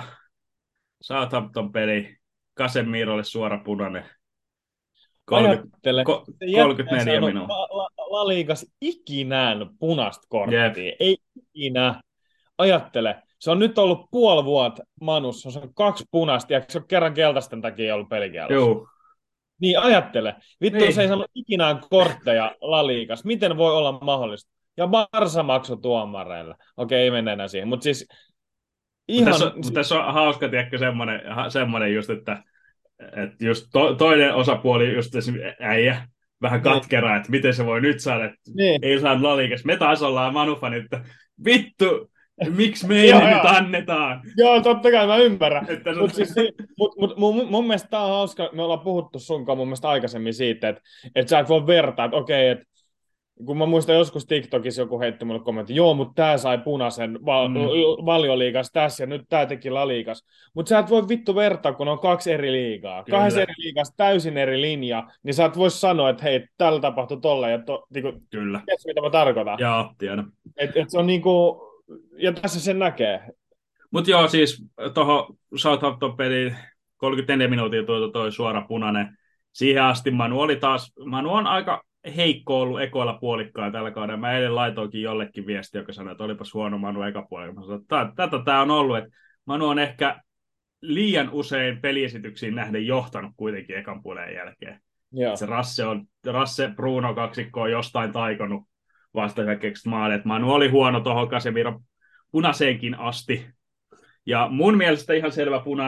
S1: Southampton-peli. Casemirolle suora punainen. kolmekymmentä, kolmekymmentäneljä minuuttia.
S2: La, la, la Liigas ikinään punaista korttia. Yep. Ei ikinä. Ajattele. Se on nyt ollut puoli vuotta Manussa, se on kaksi punaista, ja se on kerran keltaisten takia ollut pelikielossa.
S1: Joo.
S2: Niin ajattele. Vittu,
S1: niin.
S2: Se ei saanut ikinään kortteja La Ligas. Miten voi olla mahdollista? Ja Barsa maksoi tuomareille. Okei, ei mennä enää siihen. Mutta siis ihan...
S1: Tässä on, tässä on hauska, tiedätkö, semmoinen, semmoinen just, että, että just to, toinen osapuoli, just äijä, vähän katkeraa, niin. Että miten se voi nyt saada, että niin. Ei saa La Ligas. Me taas ollaan Manufan, että vittu, miksi meille nyt annetaan?
S2: Joo, totta kai mä ymmärrän. Mutta siis, mut, mut, mun, mun mielestä tää on hauska, me ollaan puhuttu sunkaan mun mielestä aikaisemmin siitä, että, että sä et voi vertaa, että okei, että kun mä muistan joskus TikTokissa joku heitti mulle kommentti, joo, mutta tää sai punaisen val- mm. Valioliigas tässä ja nyt tää teki La Ligas. Mutta sä et voi vittu vertaa, kun on kaksi eri liigaa. Kyllä. Kahdessa eri liigassa täysin eri linja, niin sä et voi sanoa, että hei, täällä tapahtui tolla ja to, niinku,
S1: Kyllä.
S2: Tiedätkö, mitä mä tarkoitan?
S1: Joo, tiedän.
S2: Et, et se on niinku, ja tässä sen näkee.
S1: Mutta joo, siis tuohon Southampton-peliin kolmekymmentäneljä minuuttia tuo toi suora punainen. Siihen asti Manu oli taas, Manu on aika heikko ollut ekoilla puolikkaan tällä kaudella. Mä eilen laitoinkin jollekin viesti, joka sanoi, että olipas huono Manu eka puolella. Mä sanoin, että tätä tämä on ollut, että Manu on ehkä liian usein peliesityksiin nähden johtanut kuitenkin ekan puolen jälkeen. Se Rasse, on, Rasse Bruno kaksikko on jostain taikonut vastahyökkäykset maalle. Manu oli huono tuohon Casemiro punaiseenkin asti. Ja mun mielestä ihan selvä punainen.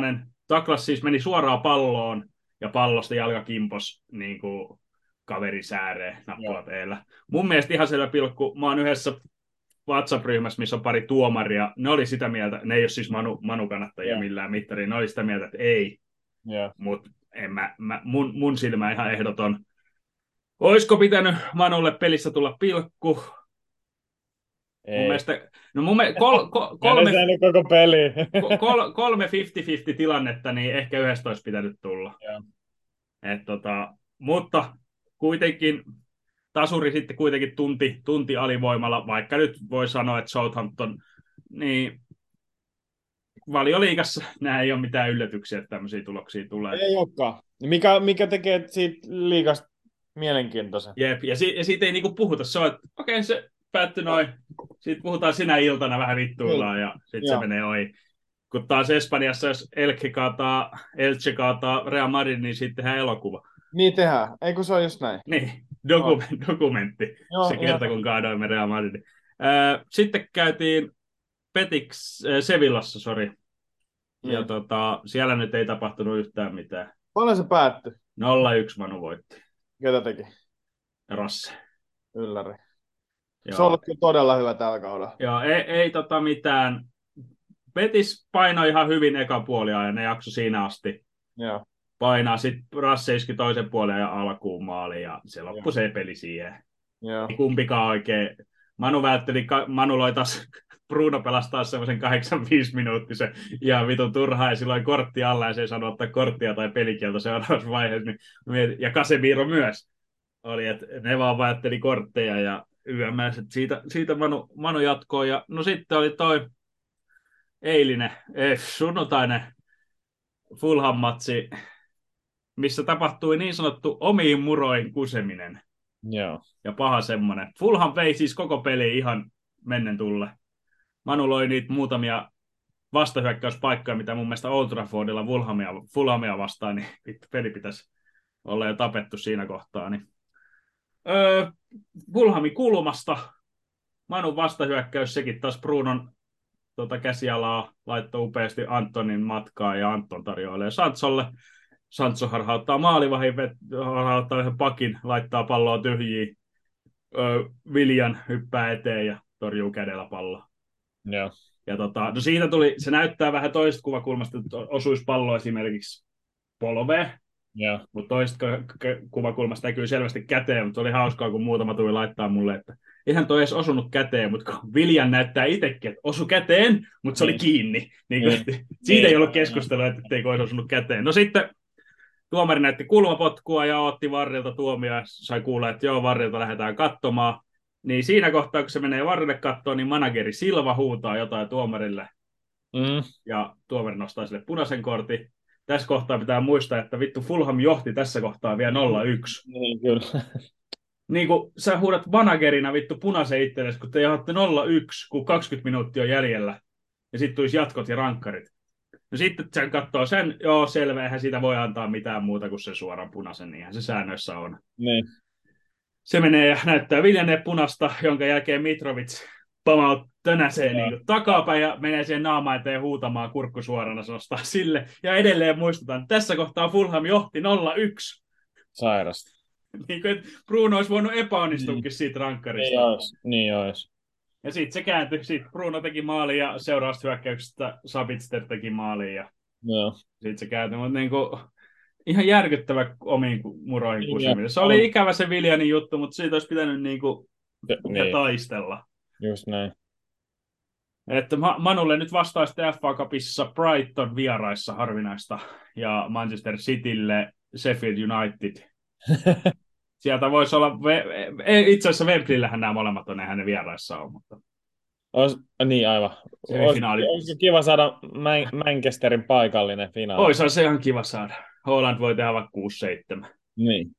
S1: taklas siis meni suoraan palloon ja pallosta jalka kimpos niin kuin kaveri sääreen nappulat eellä. Mun mielestä ihan selvä pilkku. Mä oon yhdessä WhatsApp-ryhmässä, missä on pari tuomaria. Ne oli sitä mieltä, ne ei ole siis Manu, Manu-kannattajia yeah. millään mittariin, ne oli sitä mieltä, että ei.
S2: Yeah.
S1: Mutta mä, mä, mun, mun silmä ihan ehdoton. Olisiko pitänyt Manulle pelissä tulla pilkku?
S2: Ei.
S1: Mun mielestä, no mun mielestä kol, kol, kolme,
S2: koko peli.
S1: kol, kolme viisikymmentä viisikymmentä tilannetta, niin ehkä yhdestä olisi pitänyt tulla.
S2: Yeah.
S1: Et tota, mutta kuitenkin tasuri sitten kuitenkin tunti, tunti alivoimalla, vaikka nyt voi sanoa, että Southampton, niin Valioliigassa nämä ei ole mitään yllätyksiä, että tämmöisiä tuloksia tulee.
S2: Ei olekaan. Mikä, mikä tekee siitä liigasta mielenkiintoisen?
S1: Jep, ja, si- ja siitä ei niinku puhuta. Se on, että okei, okay, se päättyi noin. Siitä puhutaan sinä iltana vähän vittuillaan ja sitten se menee ohi. Kun taas Espanjassa, jos Elche kaataa, Elche kaataa Real Madrid, niin sitten tehdään elokuva.
S2: Niin tehdään. Eikö se ole just näin?
S1: Niin, dokumentti. dokumentti.
S2: Joo,
S1: se kerta, joo. kun kaadoimme Real Madrid. Sitten käytiin Petix, äh, Sevillassa, sori. Mm. Ja tota, siellä nyt ei tapahtunut yhtään mitään.
S2: Paljon se päättyi?
S1: nolla yksi Manu voitti.
S2: Ketä teki?
S1: Rasse.
S2: Ylläri.
S1: Joo.
S2: Se on ollut kyllä todella hyvä tällä kaudella.
S1: Joo, ei, ei tota mitään. Betis painoi ihan hyvin eka puolia ja ne jakso siinä asti.
S2: Joo.
S1: Painaa. Sitten Rasse iski toisen puolen ja alkuun maaliin ja se loppui se peli siihen.
S2: Joo.
S1: Kumpikaan oikein. Manu vältteli, Manu loi taas, Bruno pelasi taas semmoisen kahdeksankymmentäviisi minuuttisen ihan vitun turhaa ja silloin kortti alla ja se ei saanut ottaa korttia tai pelikieltä seuraavassa vaiheessa. Niin, ja Casemiro myös oli, että ne vaan vältteli kortteja ja Y M S, siitä, siitä Manu, Manu jatkoi. Ja, no sitten oli toi eilinen, eh, sunnuntainen Fulham-matsi, missä tapahtui niin sanottu omiin muroihin kuseminen.
S2: Joo.
S1: Ja paha semmoinen. Fulham vei siis koko peli ihan mennen tulle. Manu loi niitä muutamia vastahyökkäyspaikkoja, mitä mun mielestä Old Traffordilla Fulhamia, Fulhamia vastaan, niin peli pitäisi olla jo tapettu siinä kohtaa. Niin. Öö, Fulhamin kulmasta Manun vastahyökkäys, sekin taas Brunon tota, käsialaa laittoi upeasti Antonin matkaa ja Anton tarjoilee Sancholle. Sancho harhauttaa maalivahin, harhauttaa yhden pakin, laittaa palloa tyhjiin. Öö, Viljan hyppää eteen ja torjuu kädellä palloa.
S2: Joo.
S1: Ja tota, no siitä tuli, se näyttää vähän toista kuvakulmasta, että osuisi pallo esimerkiksi polveen.
S2: Yeah.
S1: Mutta toista kuvakulmasta näkyy selvästi käteen, mutta oli hauskaa, kun muutama tuli laittaa mulle, että eihän toi edes osunut käteen, mutta Viljan näyttää itsekin, että osu käteen, mutta se oli kiinni. Niin kuin, mm. Siitä ei ollut keskustelua, että ei olisi osunut käteen. No sitten tuomari näytti kulmapotkua ja otti varrilta tuomia ja sai kuulla, että joo, varrilta lähdetään katsomaan. Niin siinä kohtaa, kun se menee varrille kattoon, niin manageri Silva huutaa jotain tuomarille.
S2: Mm.
S1: Ja tuomari nostaa sille punaisen kortin. Tässä kohtaa pitää muistaa, että vittu Fulham johti tässä kohtaa vielä nolla yksi.
S2: Niin, kyllä.
S1: Niin kuin sä huudat managerina vittu punaisen itsellesi, kun te johdatte nolla yksi, kun kaksikymmentä minuuttia on jäljellä. Ja sitten tulisi jatkot ja rankkarit. No sitten sen katsoo sen, joo selvä, eihän siitä voi antaa mitään muuta kuin sen suoran punaisen, niinhän se säännöissä on.
S2: Niin.
S1: Se menee ja näyttää viljenneen punasta, jonka jälkeen Mitrovic pamaut tönäsee niin takapäin ja menee siihen naamaan eteen huutamaan kurkku suorana, se nostaa sille. Ja edelleen muistutan, tässä kohtaa Fulham johti nolla yksi.
S2: Sairasta.
S1: Niin kuin, että Bruno olisi voinut epäonnistuakin niin. Siitä rankkarista.
S2: Niin olisi. Niin olisi.
S1: Ja sitten se kääntyi, sitten Bruno teki maalin ja seuraavasta hyökkäyksestä Sabitzer teki maalin. Ja
S2: no.
S1: sitten se kääntyi, mutta niin kuin, ihan järkyttävä omiin muroihin kuseminen. Se oli ikävä se Viljanin juttu, mutta siitä olisi pitänyt niin kuin, niin. taistella.
S2: Just näin.
S1: Että Manulle nyt vastaa sitten F A Cupissa Brighton vieraissa harvinaista ja Manchester Citylle Sheffield United. Sieltä voisi olla, itse asiassa Wembleylähän nämä molemmat on, eihän ne vieraissa ole. Mutta...
S2: Ois, niin aivan. Olis, olisiko kiva saada Man- Manchesterin paikallinen finaali?
S1: Oishan se ihan kiva saada. Holland voi tehdä vaikka kuusi seitsemän.
S2: Niin.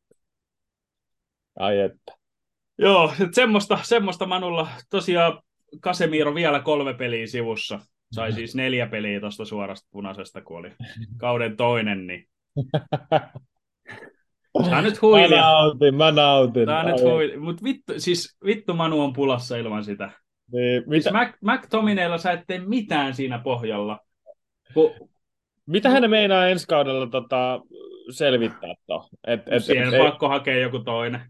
S2: Ai että.
S1: Joo, semmoista, semmoista Manulla. Tosiaan Casemiro vielä kolme peliä sivussa. Sai siis neljä peliä tuosta suorasta punaisesta, kun oli kauden toinen. Niin... Saa nyt huilia.
S2: Mä nautin, mä nautin.
S1: Saa nyt huilia. Mut vittu, siis vittu Manu on pulassa ilman sitä.
S2: Niin,
S1: mitä? Siis McTominaylla sä et tee mitään siinä pohjalla. Kun
S2: Mitähän ne meinaa ensi kaudella tota, selvittää tuo? Et, et, et,
S1: Siihen
S2: ei,
S1: pakko hakea joku toinen.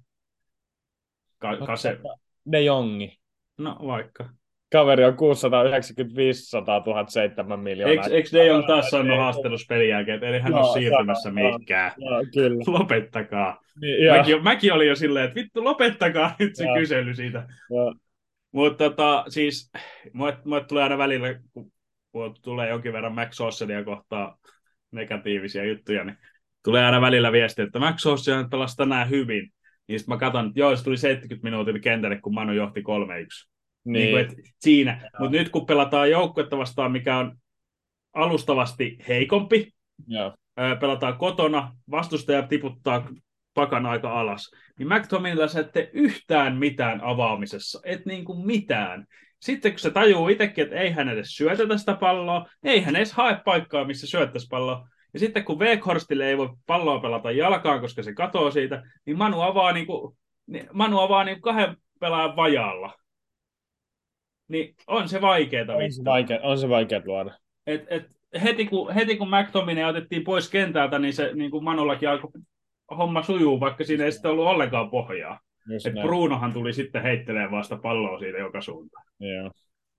S1: Ka- kase...
S2: De Jongi.
S1: No vaikka.
S2: Kaveri on kuusisataayhdeksänkymmentäviisi tuhatta seitsemän miljoonaa.
S1: Eikö, eikö De Jong taas sanonut haastattelussa pelin jälkeen, että eli hän ole
S2: Joo,
S1: siirtymässä
S2: sano,
S1: mihinkään?
S2: joo, kyllä.
S1: Lopettakaa.
S2: Niin, joo,
S1: Mäkin, mäkin olin jo silleen, että vittu lopettakaa nyt se
S2: joo,
S1: kysely siitä.
S2: joo.
S1: Mutta tota, siis, mulle, mulle tulee aina välillä, kun, kun tulee jonkin verran Max Hossenia kohtaa negatiivisia juttuja, niin tulee aina välillä viestiä, että Max Hossen pelasi tänään hyvin. Niin sitten mä katson, että joo, se tuli seitsemänkymmentä minuutin kentälle, kun Manu johti kolme yksi. Niin. Niin kuin, siinä. Mutta nyt kun pelataan joukkuetta vastaan, mikä on alustavasti heikompi,
S2: Joo.
S1: pelataan kotona, vastustaja tiputtaa pakan aika alas, niin McTominaylla sä et tee yhtään mitään avaamisessa, et niin kuin mitään. Sitten kun se tajuu itsekin, että ei hän edes syötetä sitä palloa, ei hän edes hae paikkaa, missä syöttäisi palloa, ja sitten kun Weghorstille ei voi palloa pelata jalkaan, koska se katoo siitä, niin Manu avaa, niin kuin, Manu avaa niin kuin kahden pelaajan vajaalla. Niin on se vaikeeta.
S2: On se vaikea, on se vaikea luoda.
S1: Et, et, heti, kun, heti kun McTominay otettiin pois kentältä, niin se niin kuin Manullakin alkoi homma sujuu, vaikka siinä ei sitten ollut ollenkaan pohjaa. Et Brunohan tuli sitten heittelemään vasta palloa siitä joka suuntaan.
S2: Joo.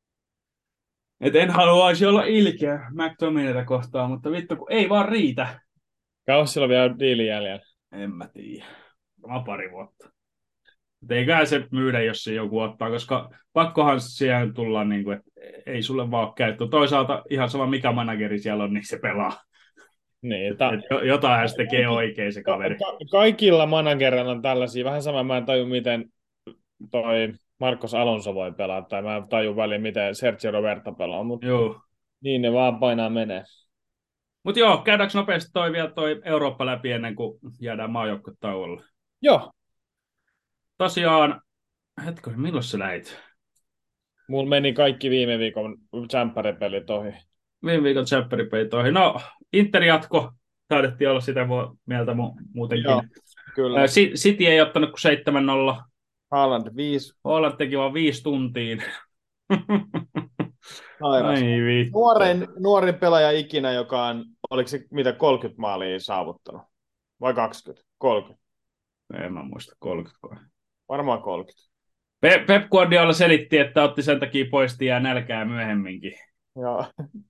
S1: Et en haluaisi olla ilkeä McTominayta kohtaan, mutta vittu kun ei vaan riitä.
S2: Kauan sillä on vielä diili jäljellä?
S1: En mä tiedä. Varmaan pari vuotta. Et eiköhän se myydä, jos se joku ottaa, koska pakkohan siihen tulla, niin kuin, että ei sulle vaan ole käyttö. Toisaalta ihan sama mikä manageri siellä on, niin se pelaa.
S2: Niin, ta-
S1: Et jotain se tekee oikein se kaveri.
S2: Ka- kaikilla managereilla on tällaisia. Vähän sama, mä en taju, miten toi Marcos Alonso voi pelaa, tai mä en taju väliin, miten Sergio Roberto pelaa, mutta niin ne vaan painaa menee.
S1: Mutta joo, käydäänkö nopeasti toi vielä toi Eurooppa läpi ennen kuin jäädään maajoukkuetauolle?
S2: Joo.
S1: Tosiaan, hetkinen, milloin sä lähit?
S2: Mulla meni kaikki viime viikon tsemppäripelit ohi.
S1: Viime viikon tsemppäripelit ohi. No, Inter jatko. Taidettiin olla sitä mieltä mu- muutenkin.
S2: Joo, kyllä.
S1: City ei ottanut kuin seitsemän nolla.
S2: Haaland viisi.
S1: Haaland teki vaan viisi tuntiin.
S2: Ai Nuoren, nuorin pelaaja ikinä, joka on, oliko se mitä kolmekymmentä maalia saavuttanut? Vai kaksikymmentä? kolmekymmentä?
S1: En mä muista, kolmekymmentä.
S2: Varmaan kolmekymmentä.
S1: Pe- Pep Guardiola selitti, että otti sen takia pois ja nälkää myöhemminkin.
S2: Joo.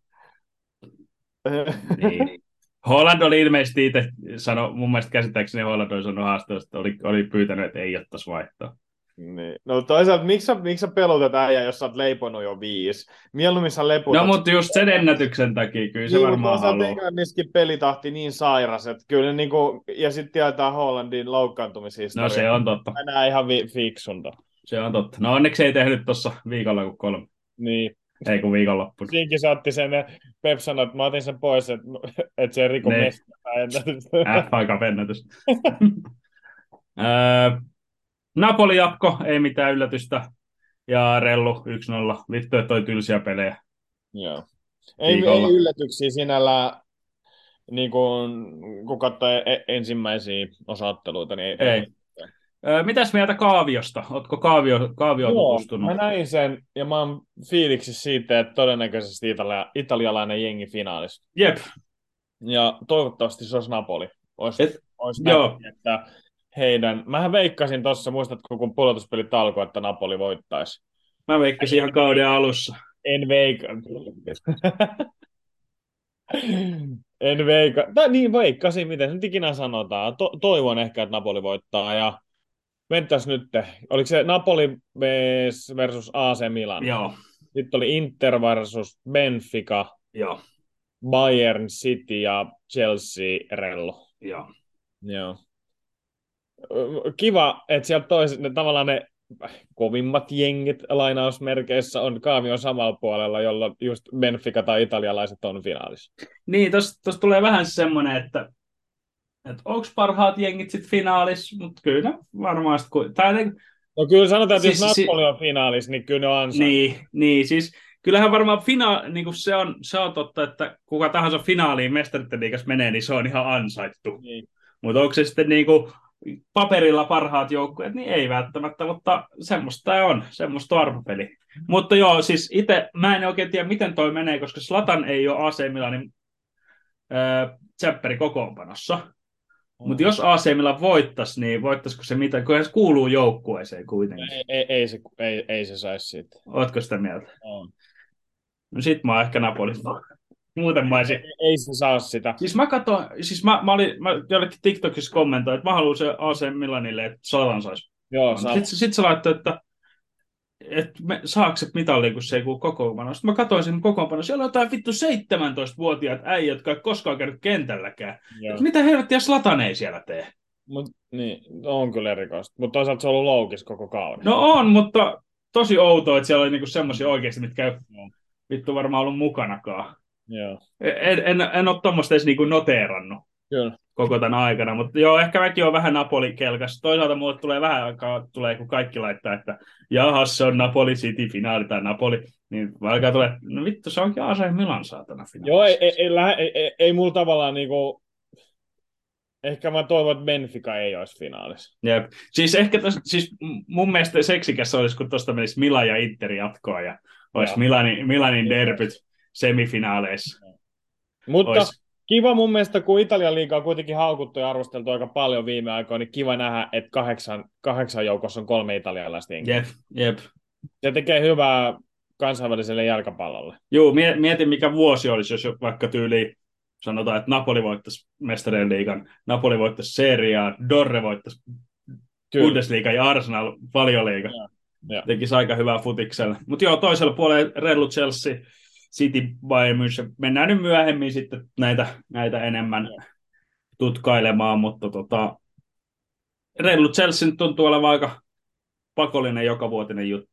S1: Niin. Holland oli ilmeisesti itse sanoi, mun mielestä käsittääkseni Holland oli sanonut haastattelussa, että oli, oli pyytänyt, että ei ottaisi vaihtoa.
S2: Niin. No toisaalta, miksi sä, miksi sä pelutat äijä, jos sä oot leiponut jo viisi? Mieluummin sä leputat.
S1: No mutta just sen ennätyksen takia, kyllä se niin, varmaan haluaa.
S2: Niin, mutta Englannissakin pelitahti niin sairas, että kyllä niin kuin, ja sitten tietää Hollandin loukkaantumishistoria.
S1: No se on totta.
S2: Mennään ihan vi- fiksunta.
S1: Se on totta. No onneksi ei tehnyt tuossa viikolla kuin kolme.
S2: Niin.
S1: Ei kun viikonloppuna.
S2: Siinkin se otti sen, Pep sanoi, että mä otin sen pois, että, että se ei riko mestaräennätystä.
S1: F-aika-ennätys. Napoli jatko, ei mitään yllätystä. Ja Rellu yksi nolla. Vittu, että toi tylsiä pelejä.
S2: Joo. Ei, ei yllätyksiä sinällään, niin kun, kun katsoo ensimmäisiä osaotteluita. Niin ei.
S1: ei. Öö, mitäs mieltä Kaaviosta? Ootko Kaavio, Kaavio
S2: Joo,
S1: tutustunut?
S2: mä näin sen, ja mä oon fiiliksissä siitä, että todennäköisesti italia, italialainen jengi finaalissa.
S1: Jep.
S2: Ja toivottavasti se olisi Napoli. Olisi,
S1: Et,
S2: olisi näkynyt, että heidän... Mähän veikkasin tuossa, muistatko, kun pudotuspelit alkoi, että Napoli voittaisi.
S1: Mä veikkasin ihan kauden alussa.
S2: En veikka. en veikka. Tai niin veikkasin, miten se nyt ikinä sanotaan. To- toivon ehkä, että Napoli voittaa. Ja mentäs nyt. Oliko se Napoli versus A C Milan?
S1: Joo.
S2: Sitten oli Inter versus Benfica.
S1: Joo.
S2: Bayern City ja Chelsea Rello.
S1: Joo.
S2: Joo. Kiva, että sieltä toiset, ne tavallaan ne kovimmat jengit lainausmerkeissä on Kaavion samalla puolella, jolla just Benfica tai italialaiset on finaalissa.
S1: Niin, tuossa tulee vähän semmoinen, että, että onko parhaat jengit sitten finaalissa, mutta kyllä varmaan sitten... Tai ne,
S2: no kyllä sanotaan, että
S1: siis,
S2: jos Napoli on finaalissa, niin kyllä ne on ansainnut.
S1: Niin, niin, siis kyllähän varmaan fina- niin kuin se, on, se on totta, että kuka tahansa finaaliin mestaritten liigassa menee, niin se on ihan ansaittu. Niin. Mutta onko se sitten niin kuin paperilla parhaat joukkueet, niin ei välttämättä, mutta semmoista tämä on, semmoista on arvopeli. Mutta joo, siis itse mä en oikein tiedä, miten toi menee, koska Zlatan ei ole A C Milanin Tsemppäri kokoonpanossa. Mutta jos A C Milan voittaisi, niin voittaisiko se mitä? Kun se kuuluu joukkueeseen kuitenkin.
S2: Ei, ei, ei, se, ei, ei se saisi siitä.
S1: Ootko sitä mieltä?
S2: On.
S1: No sit mä oon ehkä Napolista. Muuten mä olisin...
S2: Ei, ei se saa sitä.
S1: Siis mä katsoin, siis mä, mä olin, mä jollekin TikTokissa kommentoin, että mä haluan se A C Milanille, että Salatan saisi.
S2: Joo, saa.
S1: Sitten sit se laittoi, että, että me, saako se mitallia, kun se ei kuulu kokoonpanoon. Sitten mä katsoin sen kokoonpanoon, siellä on jotain vittu seitsemäntoistavuotiaat äijät, jotka ei koskaan käynyt kentälläkään. Että mitä helvettiä Zlatan ei siellä tee?
S2: Mut, niin, on kyllä erikoista. Mutta toisaalta se on ollut loukis koko kauden.
S1: No on, mutta tosi outoa, että siellä oli niinku semmoisia oikeasti, mitkä ei vittu varmaan ollut mukanakaan.
S2: Joo.
S1: En, en, en ole tuommoista edes niinku noteerannut
S2: Kyllä.
S1: koko tämän aikana, mutta joo, ehkä mäkin on vähän Napoli-kelkas. Toisaalta mulle tulee vähän aikaa, tulee kun kaikki laittaa, että jahas, se on Napoli City finaali tai Napoli, niin alkaa tulee, no vittu, se onkin A C Milan saatana finaali.
S2: Joo, ei, ei, ei, ei, ei, ei mulla tavallaan niinku, ehkä mä toivon, että Benfica ei olisi finaalissa.
S1: Jep. Siis ehkä tos, siis mun mielestä seksikäs olisi, kun tuosta menisi Milan ja Inter jatkoa ja olisi Milanin, Milanin derbyt semifinaaleissa.
S2: Mutta
S1: Ois.
S2: Kiva mun mielestä, kun Italian liiga on kuitenkin haukuttu ja arvosteltu aika paljon viime aikoina, niin kiva nähdä, että kahdeksan, kahdeksan joukossa on kolme italialaista jengiä.
S1: Jep, jep.
S2: Se tekee hyvää kansainväliselle jalkapallolle.
S1: Joo, mietin mikä vuosi olisi, jos vaikka tyyliin sanotaan, että Napoli voittaisi mestarien liigan, Napoli voittaisi Serie A, Dorre voittaisi Bundesliga ja Arsenal valioliiga. Tekisi aika hyvää futiksella. Mutta joo, toisella puolella Rellu Chelsea, City, Bayern München. Mennään nyt myöhemmin sitten näitä, näitä enemmän ja. tutkailemaan, mutta tota, Rellu Chelsea tuntuu olevan aika pakollinen jokavuotinen juttu.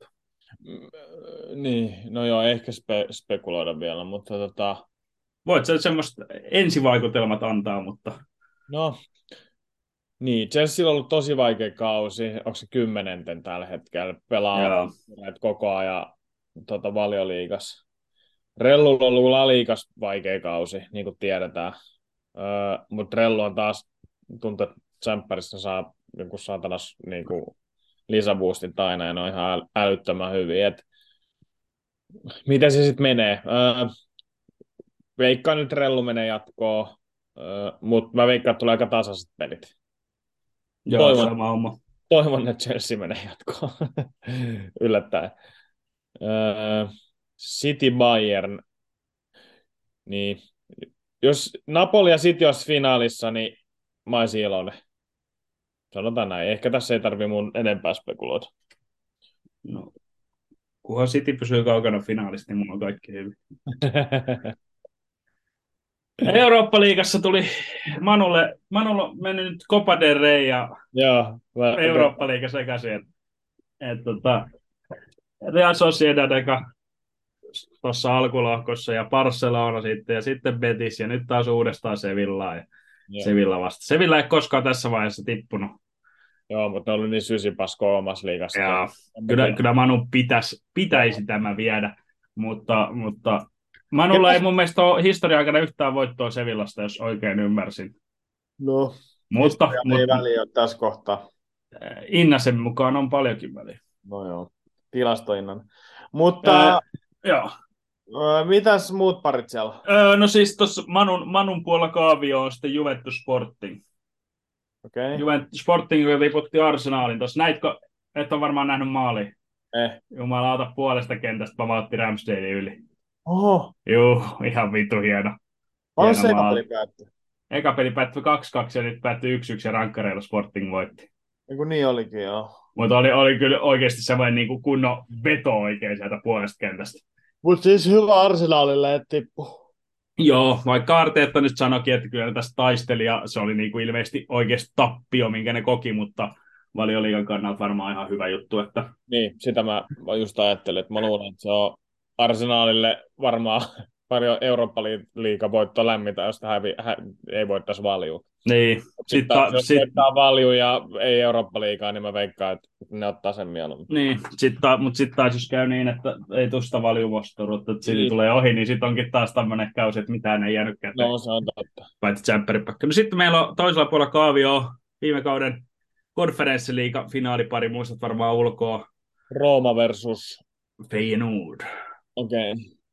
S2: Niin, no joo, ehkä spe- spekuloida vielä, mutta tota...
S1: Voit sä semmoista ensivaikutelmat antaa, mutta...
S2: No, niin, Chelsea on ollut tosi vaikea kausi, onko se kymmenenten tällä hetkellä, pelaa koko ajan tota, valioliigassa. Rellulla on ollut La-liigassa vaikea kausi, niin kuin tiedetään, öö, mutta Rellu on taas, tuntuu, että Tsemppärissä saa jonkun saatanas niin kuin lisäboostit aina, ja ne on ihan älyttömän hyviä. Et, miten se sitten menee? Öö, veikkaan nyt Rellu menee jatkoon, öö, mutta mä veikkaan, että tulee aika tasaiset pelit.
S1: Joo,
S2: toivon,
S1: sama homma.
S2: Toivon, että Chelsea menee jatkoon. Yllättäen. Öö, City Bayern. Niin. Jos Napoli ja City olisi finaalissa, niin mä olisin iloinen. Sanotaan näin. Ehkä tässä ei tarvitse mun enempää spekuloida.
S1: No, kunhan City pysyy kaukana finaalista, niin mulla on kaikki hyvin. Eurooppa-liigassa tuli Manulle, Manulla on mennyt nyt Copa del Rey ja
S2: Joo, mä,
S1: Eurooppa-liiga sekaisin. Et, et, tota, Real Sociedad tuossa alkulohkossa ja Barcelona sitten ja sitten Betis ja nyt taas uudestaan Sevilla ja Joo. Sevilla vasta. Sevilla ei koskaan tässä vaiheessa tippunut.
S2: Joo, mutta ne oli niin sysipasko omassa liigassa.
S1: Joo, kyllä, kyllä Manu pitäisi, pitäisi tämä viedä, mutta, mutta Manulla ei mun mielestä ole historian aikana yhtään voittoa Sevillasta, jos oikein ymmärsin.
S2: No,
S1: mutta, mutta
S2: ei väliä tässä kohtaa.
S1: Innasen mukaan on paljonkin väliä.
S2: No joo, tilastoinnan. Mutta
S1: äh, joo.
S2: Äh, mitäs muut parit siellä?
S1: Äh, no siis tuossa Manun, Manun puolella kaavio on sitten Juventus Sporting.
S2: Okay.
S1: Juventus Sporting liputti Arsenalin tuossa. Näitkö, et ole varmaan nähnyt maaliin?
S2: Eh.
S1: Jumalauta puolesta kentästä pamautti Ramsdale yli.
S2: Oho.
S1: Juu, ihan vitu hieno.
S2: On se eka peli päättyi?
S1: Eka peli päättyi kaksi kaksi ja nyt päättyi yksi yksi ja rankkareilla Sporting voitti.
S2: Eiku niin olikin, joo.
S1: Mutta oli, oli kyllä oikeasti semmoinen niin kunnon veto oikein sieltä puolesta kentästä.
S2: Mutta siis hyvä Arsenalille, että tippu.
S1: Joo, vaikka Arteetta nyt sanoikin, että kyllä tästä taisteli ja se oli niin kuin ilmeisesti oikeasti tappio, minkä ne koki, mutta Valioliigan kannalta varmaan ihan hyvä juttu. Että...
S2: Niin, sitä mä just ajattelin, että mä luulen, että se on Arsenalille varmaan paljon Eurooppa-liigan voittoa lämmitä, jos hävi, hä, ei voittaisi Valiu.
S1: Niin.
S2: Sitten taas, jos sit... voittaa Valiu ja ei Eurooppa-liigaa, niin mä veikkaan, että ne ottaa sen mieluummin.
S1: Niin, ta, mutta sitten taas jos käy niin, että ei tuosta Valiu-vosturutta, että siitä niin. tulee ohi, niin sitten onkin taas tämmöinen kausi, että mitään ei jäänyt käteen.
S2: No, se on totta.
S1: Paitsi tsempperipakka. No sitten meillä on toisella puolella kaavio viime kauden konferenssiliiga finaalipari, muistat varmaan ulkoa.
S2: Rooma versus
S1: Feyenoord.
S2: Okei. Okay.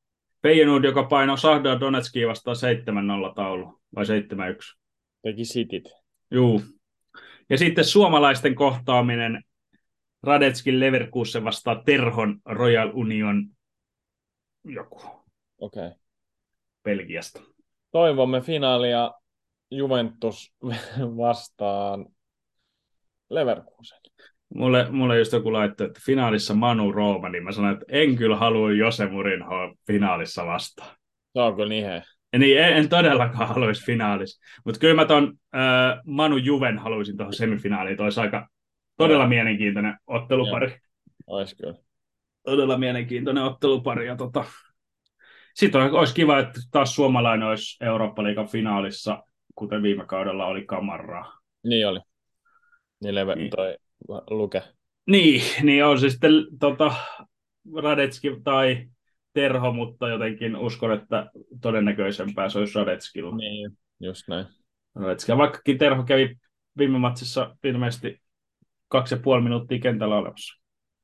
S1: Feyenoord, joka painoi Shakhtar Donetskia vastaan seitsemän nolla taulu, vai seitsemän yksi.
S2: Teki sitit.
S1: Juu. Ja sitten suomalaisten kohtaaminen Radetskin Leverkusen vastaan Terhon Royal Union joku
S2: Okei. Okay.
S1: Belgiasta.
S2: Toivomme finaalia Juventus vastaan Leverkusen.
S1: Mulle, mulle just joku laittoi, että finaalissa Manu Rooma, niin mä sanoin, että en kyllä halua Jose Mourinhoa finaalissa vastaan.
S2: Se on kyllä niin hei.
S1: Ja niin, en, en todellakaan haluaisi finaalissa. Mutta kyllä mä ton äh, Manu Juven haluaisin tuohon semifinaaliin. Toi olisi aika todella
S2: Joo.
S1: mielenkiintoinen ottelupari.
S2: Joo. Ois kyllä.
S1: Todella mielenkiintoinen ottelupari. Ja tota... Sitten olisi kiva, että taas suomalainen olisi Eurooppa-liigan finaalissa, kuten viime kaudella oli Kamarraa.
S2: Niin oli. Niin leve
S1: Niin.
S2: toi Luke.
S1: Niin, niin on se sitten tota, Radetski tai Terho, mutta jotenkin uskon, että todennäköisempää se olisi Radetskilla.
S2: Niin, just näin.
S1: Radetski. Ja vaikkakin Terho kävi viime matsissa ilmeisesti kaksi ja puoli minuuttia kentällä olemassa.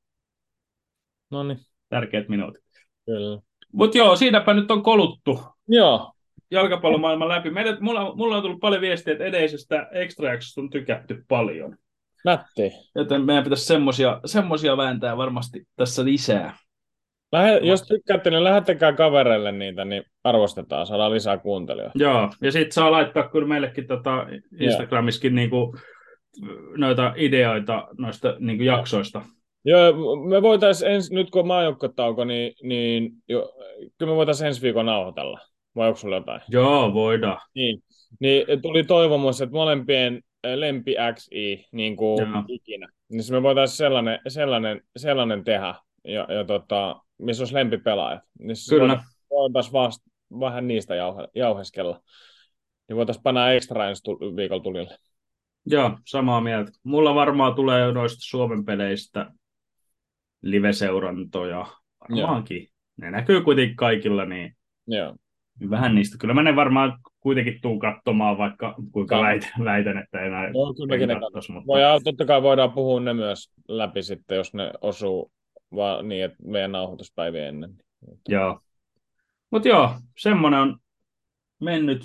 S2: No niin,
S1: Tärkeät minuutit.
S2: kyllä.
S1: Mutta joo, siinäpä nyt on koluttu
S2: Joo,
S1: jalkapallomaailman läpi. Meidät, mulla, mulla on tullut paljon viestiä, että edellisestä extra-jaksosta on tykätty paljon.
S2: nätti.
S1: Joten meidän pitäisi semmosia, semmosia vääntää varmasti tässä lisää.
S2: Lähe, jos tykkäätte, niin lähettäkää kavereille niitä, niin arvostetaan, saadaan lisää kuuntelijoita.
S1: Joo, ja sitten saa laittaa kyllä meillekin tota Instagramissakin niinku, noita ideoita noista niinku jaksoista.
S2: Joo, me voitaisiin, ens, nyt kun on maajoukkuetauko, niin, niin jo, kyllä me voitaisiin ensi viikon nauhoitella. Vai onko sulla jotain?
S1: Joo, voidaan.
S2: Niin, niin tuli toivomus, että molempien lempi X I, niin kuin
S1: Joo.
S2: ikinä. Niin me voitaisiin sellainen, sellainen, sellainen tehdä, ja, ja tota, missä olisi lempipelaajat. Niin
S1: Kyllä.
S2: voitaisiin vasta vähän niistä jauhe, jauheskella. Niin voitaisiin panna ekstra ensi tu- viikolla tulille.
S1: Joo, samaa mieltä. Mulla varmaan tulee noista Suomen peleistä live-seurantoja. Varmaankin. Ne näkyy kuitenkin kaikilla, niin
S2: Joo.
S1: vähän niistä. Kyllä mä ne varmaan kuitenkin tuun katsomaan, vaikka kuinka
S2: Joo.
S1: väitän, väitän, että enää
S2: No, kyllä mekin ne
S1: katsos, mutta...
S2: Voidaan, totta kai voidaan puhua ne myös läpi sitten, jos ne osuu vaan niin, että meidän nauhoituspäiviä ennen.
S1: Joo. Mutta joo, semmoinen on mennyt.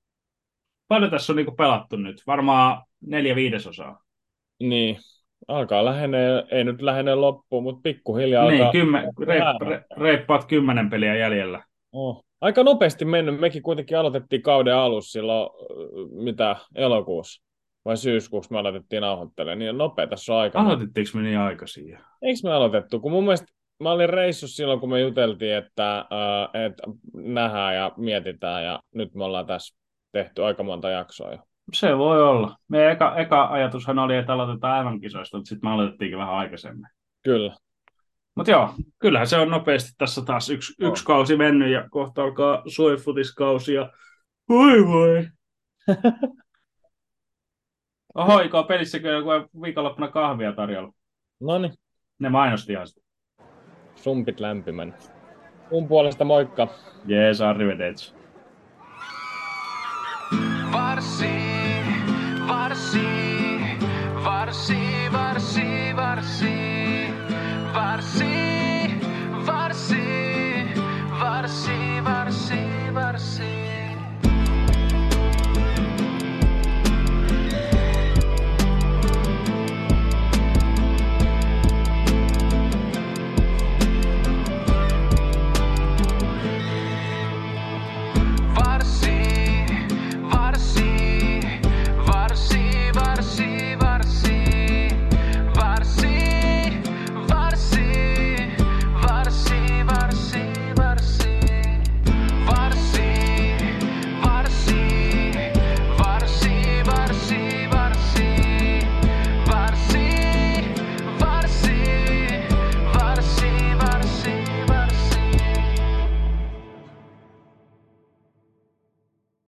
S1: Paljon tässä on niinku pelattu nyt? Varmaan neljä viidesosaa.
S2: Niin, alkaa lähenee, ei nyt lähene loppuun, mutta pikkuhiljaa
S1: Niin,
S2: alkaa.
S1: kymmen, reip, re, reippaat kymmenen peliä jäljellä.
S2: Oh. Aika nopeasti mennyt. Mekin kuitenkin aloitettiin kauden alussa silloin, mitä, elokuussa vai syyskuussa me aloitettiin nauhoittelemaan. Niin nopea tässä on aika.
S1: Aloitettiinko me niin aikaisin?
S2: Eikö me aloitettu? Kun mun mielestä mä olin reissussa silloin, kun me juteltiin, että, äh, että nähdään ja mietitään, ja nyt me ollaan tässä tehty aika monta jaksoa jo.
S1: Se voi olla. Meidän eka, eka ajatushan oli, että aloitetaan aivan-kisoista, mutta sitten me aloitettiinkin vähän aikaisemmin.
S2: Kyllä.
S1: Mutta joo, kyllähän se on nopeasti tässä taas yksi,
S2: Oh.
S1: yksi kausi mennyt ja kohta alkaa suojefutiskausi ja voi voi. Oho, eikö pelissäkö joku viikonloppuna kahvia tarjolla?
S2: No niin,
S1: Ne mainosti ihan sitä.
S2: sumpit lämpimänä. Mun puolesta moikka.
S1: Jees, arrivederci.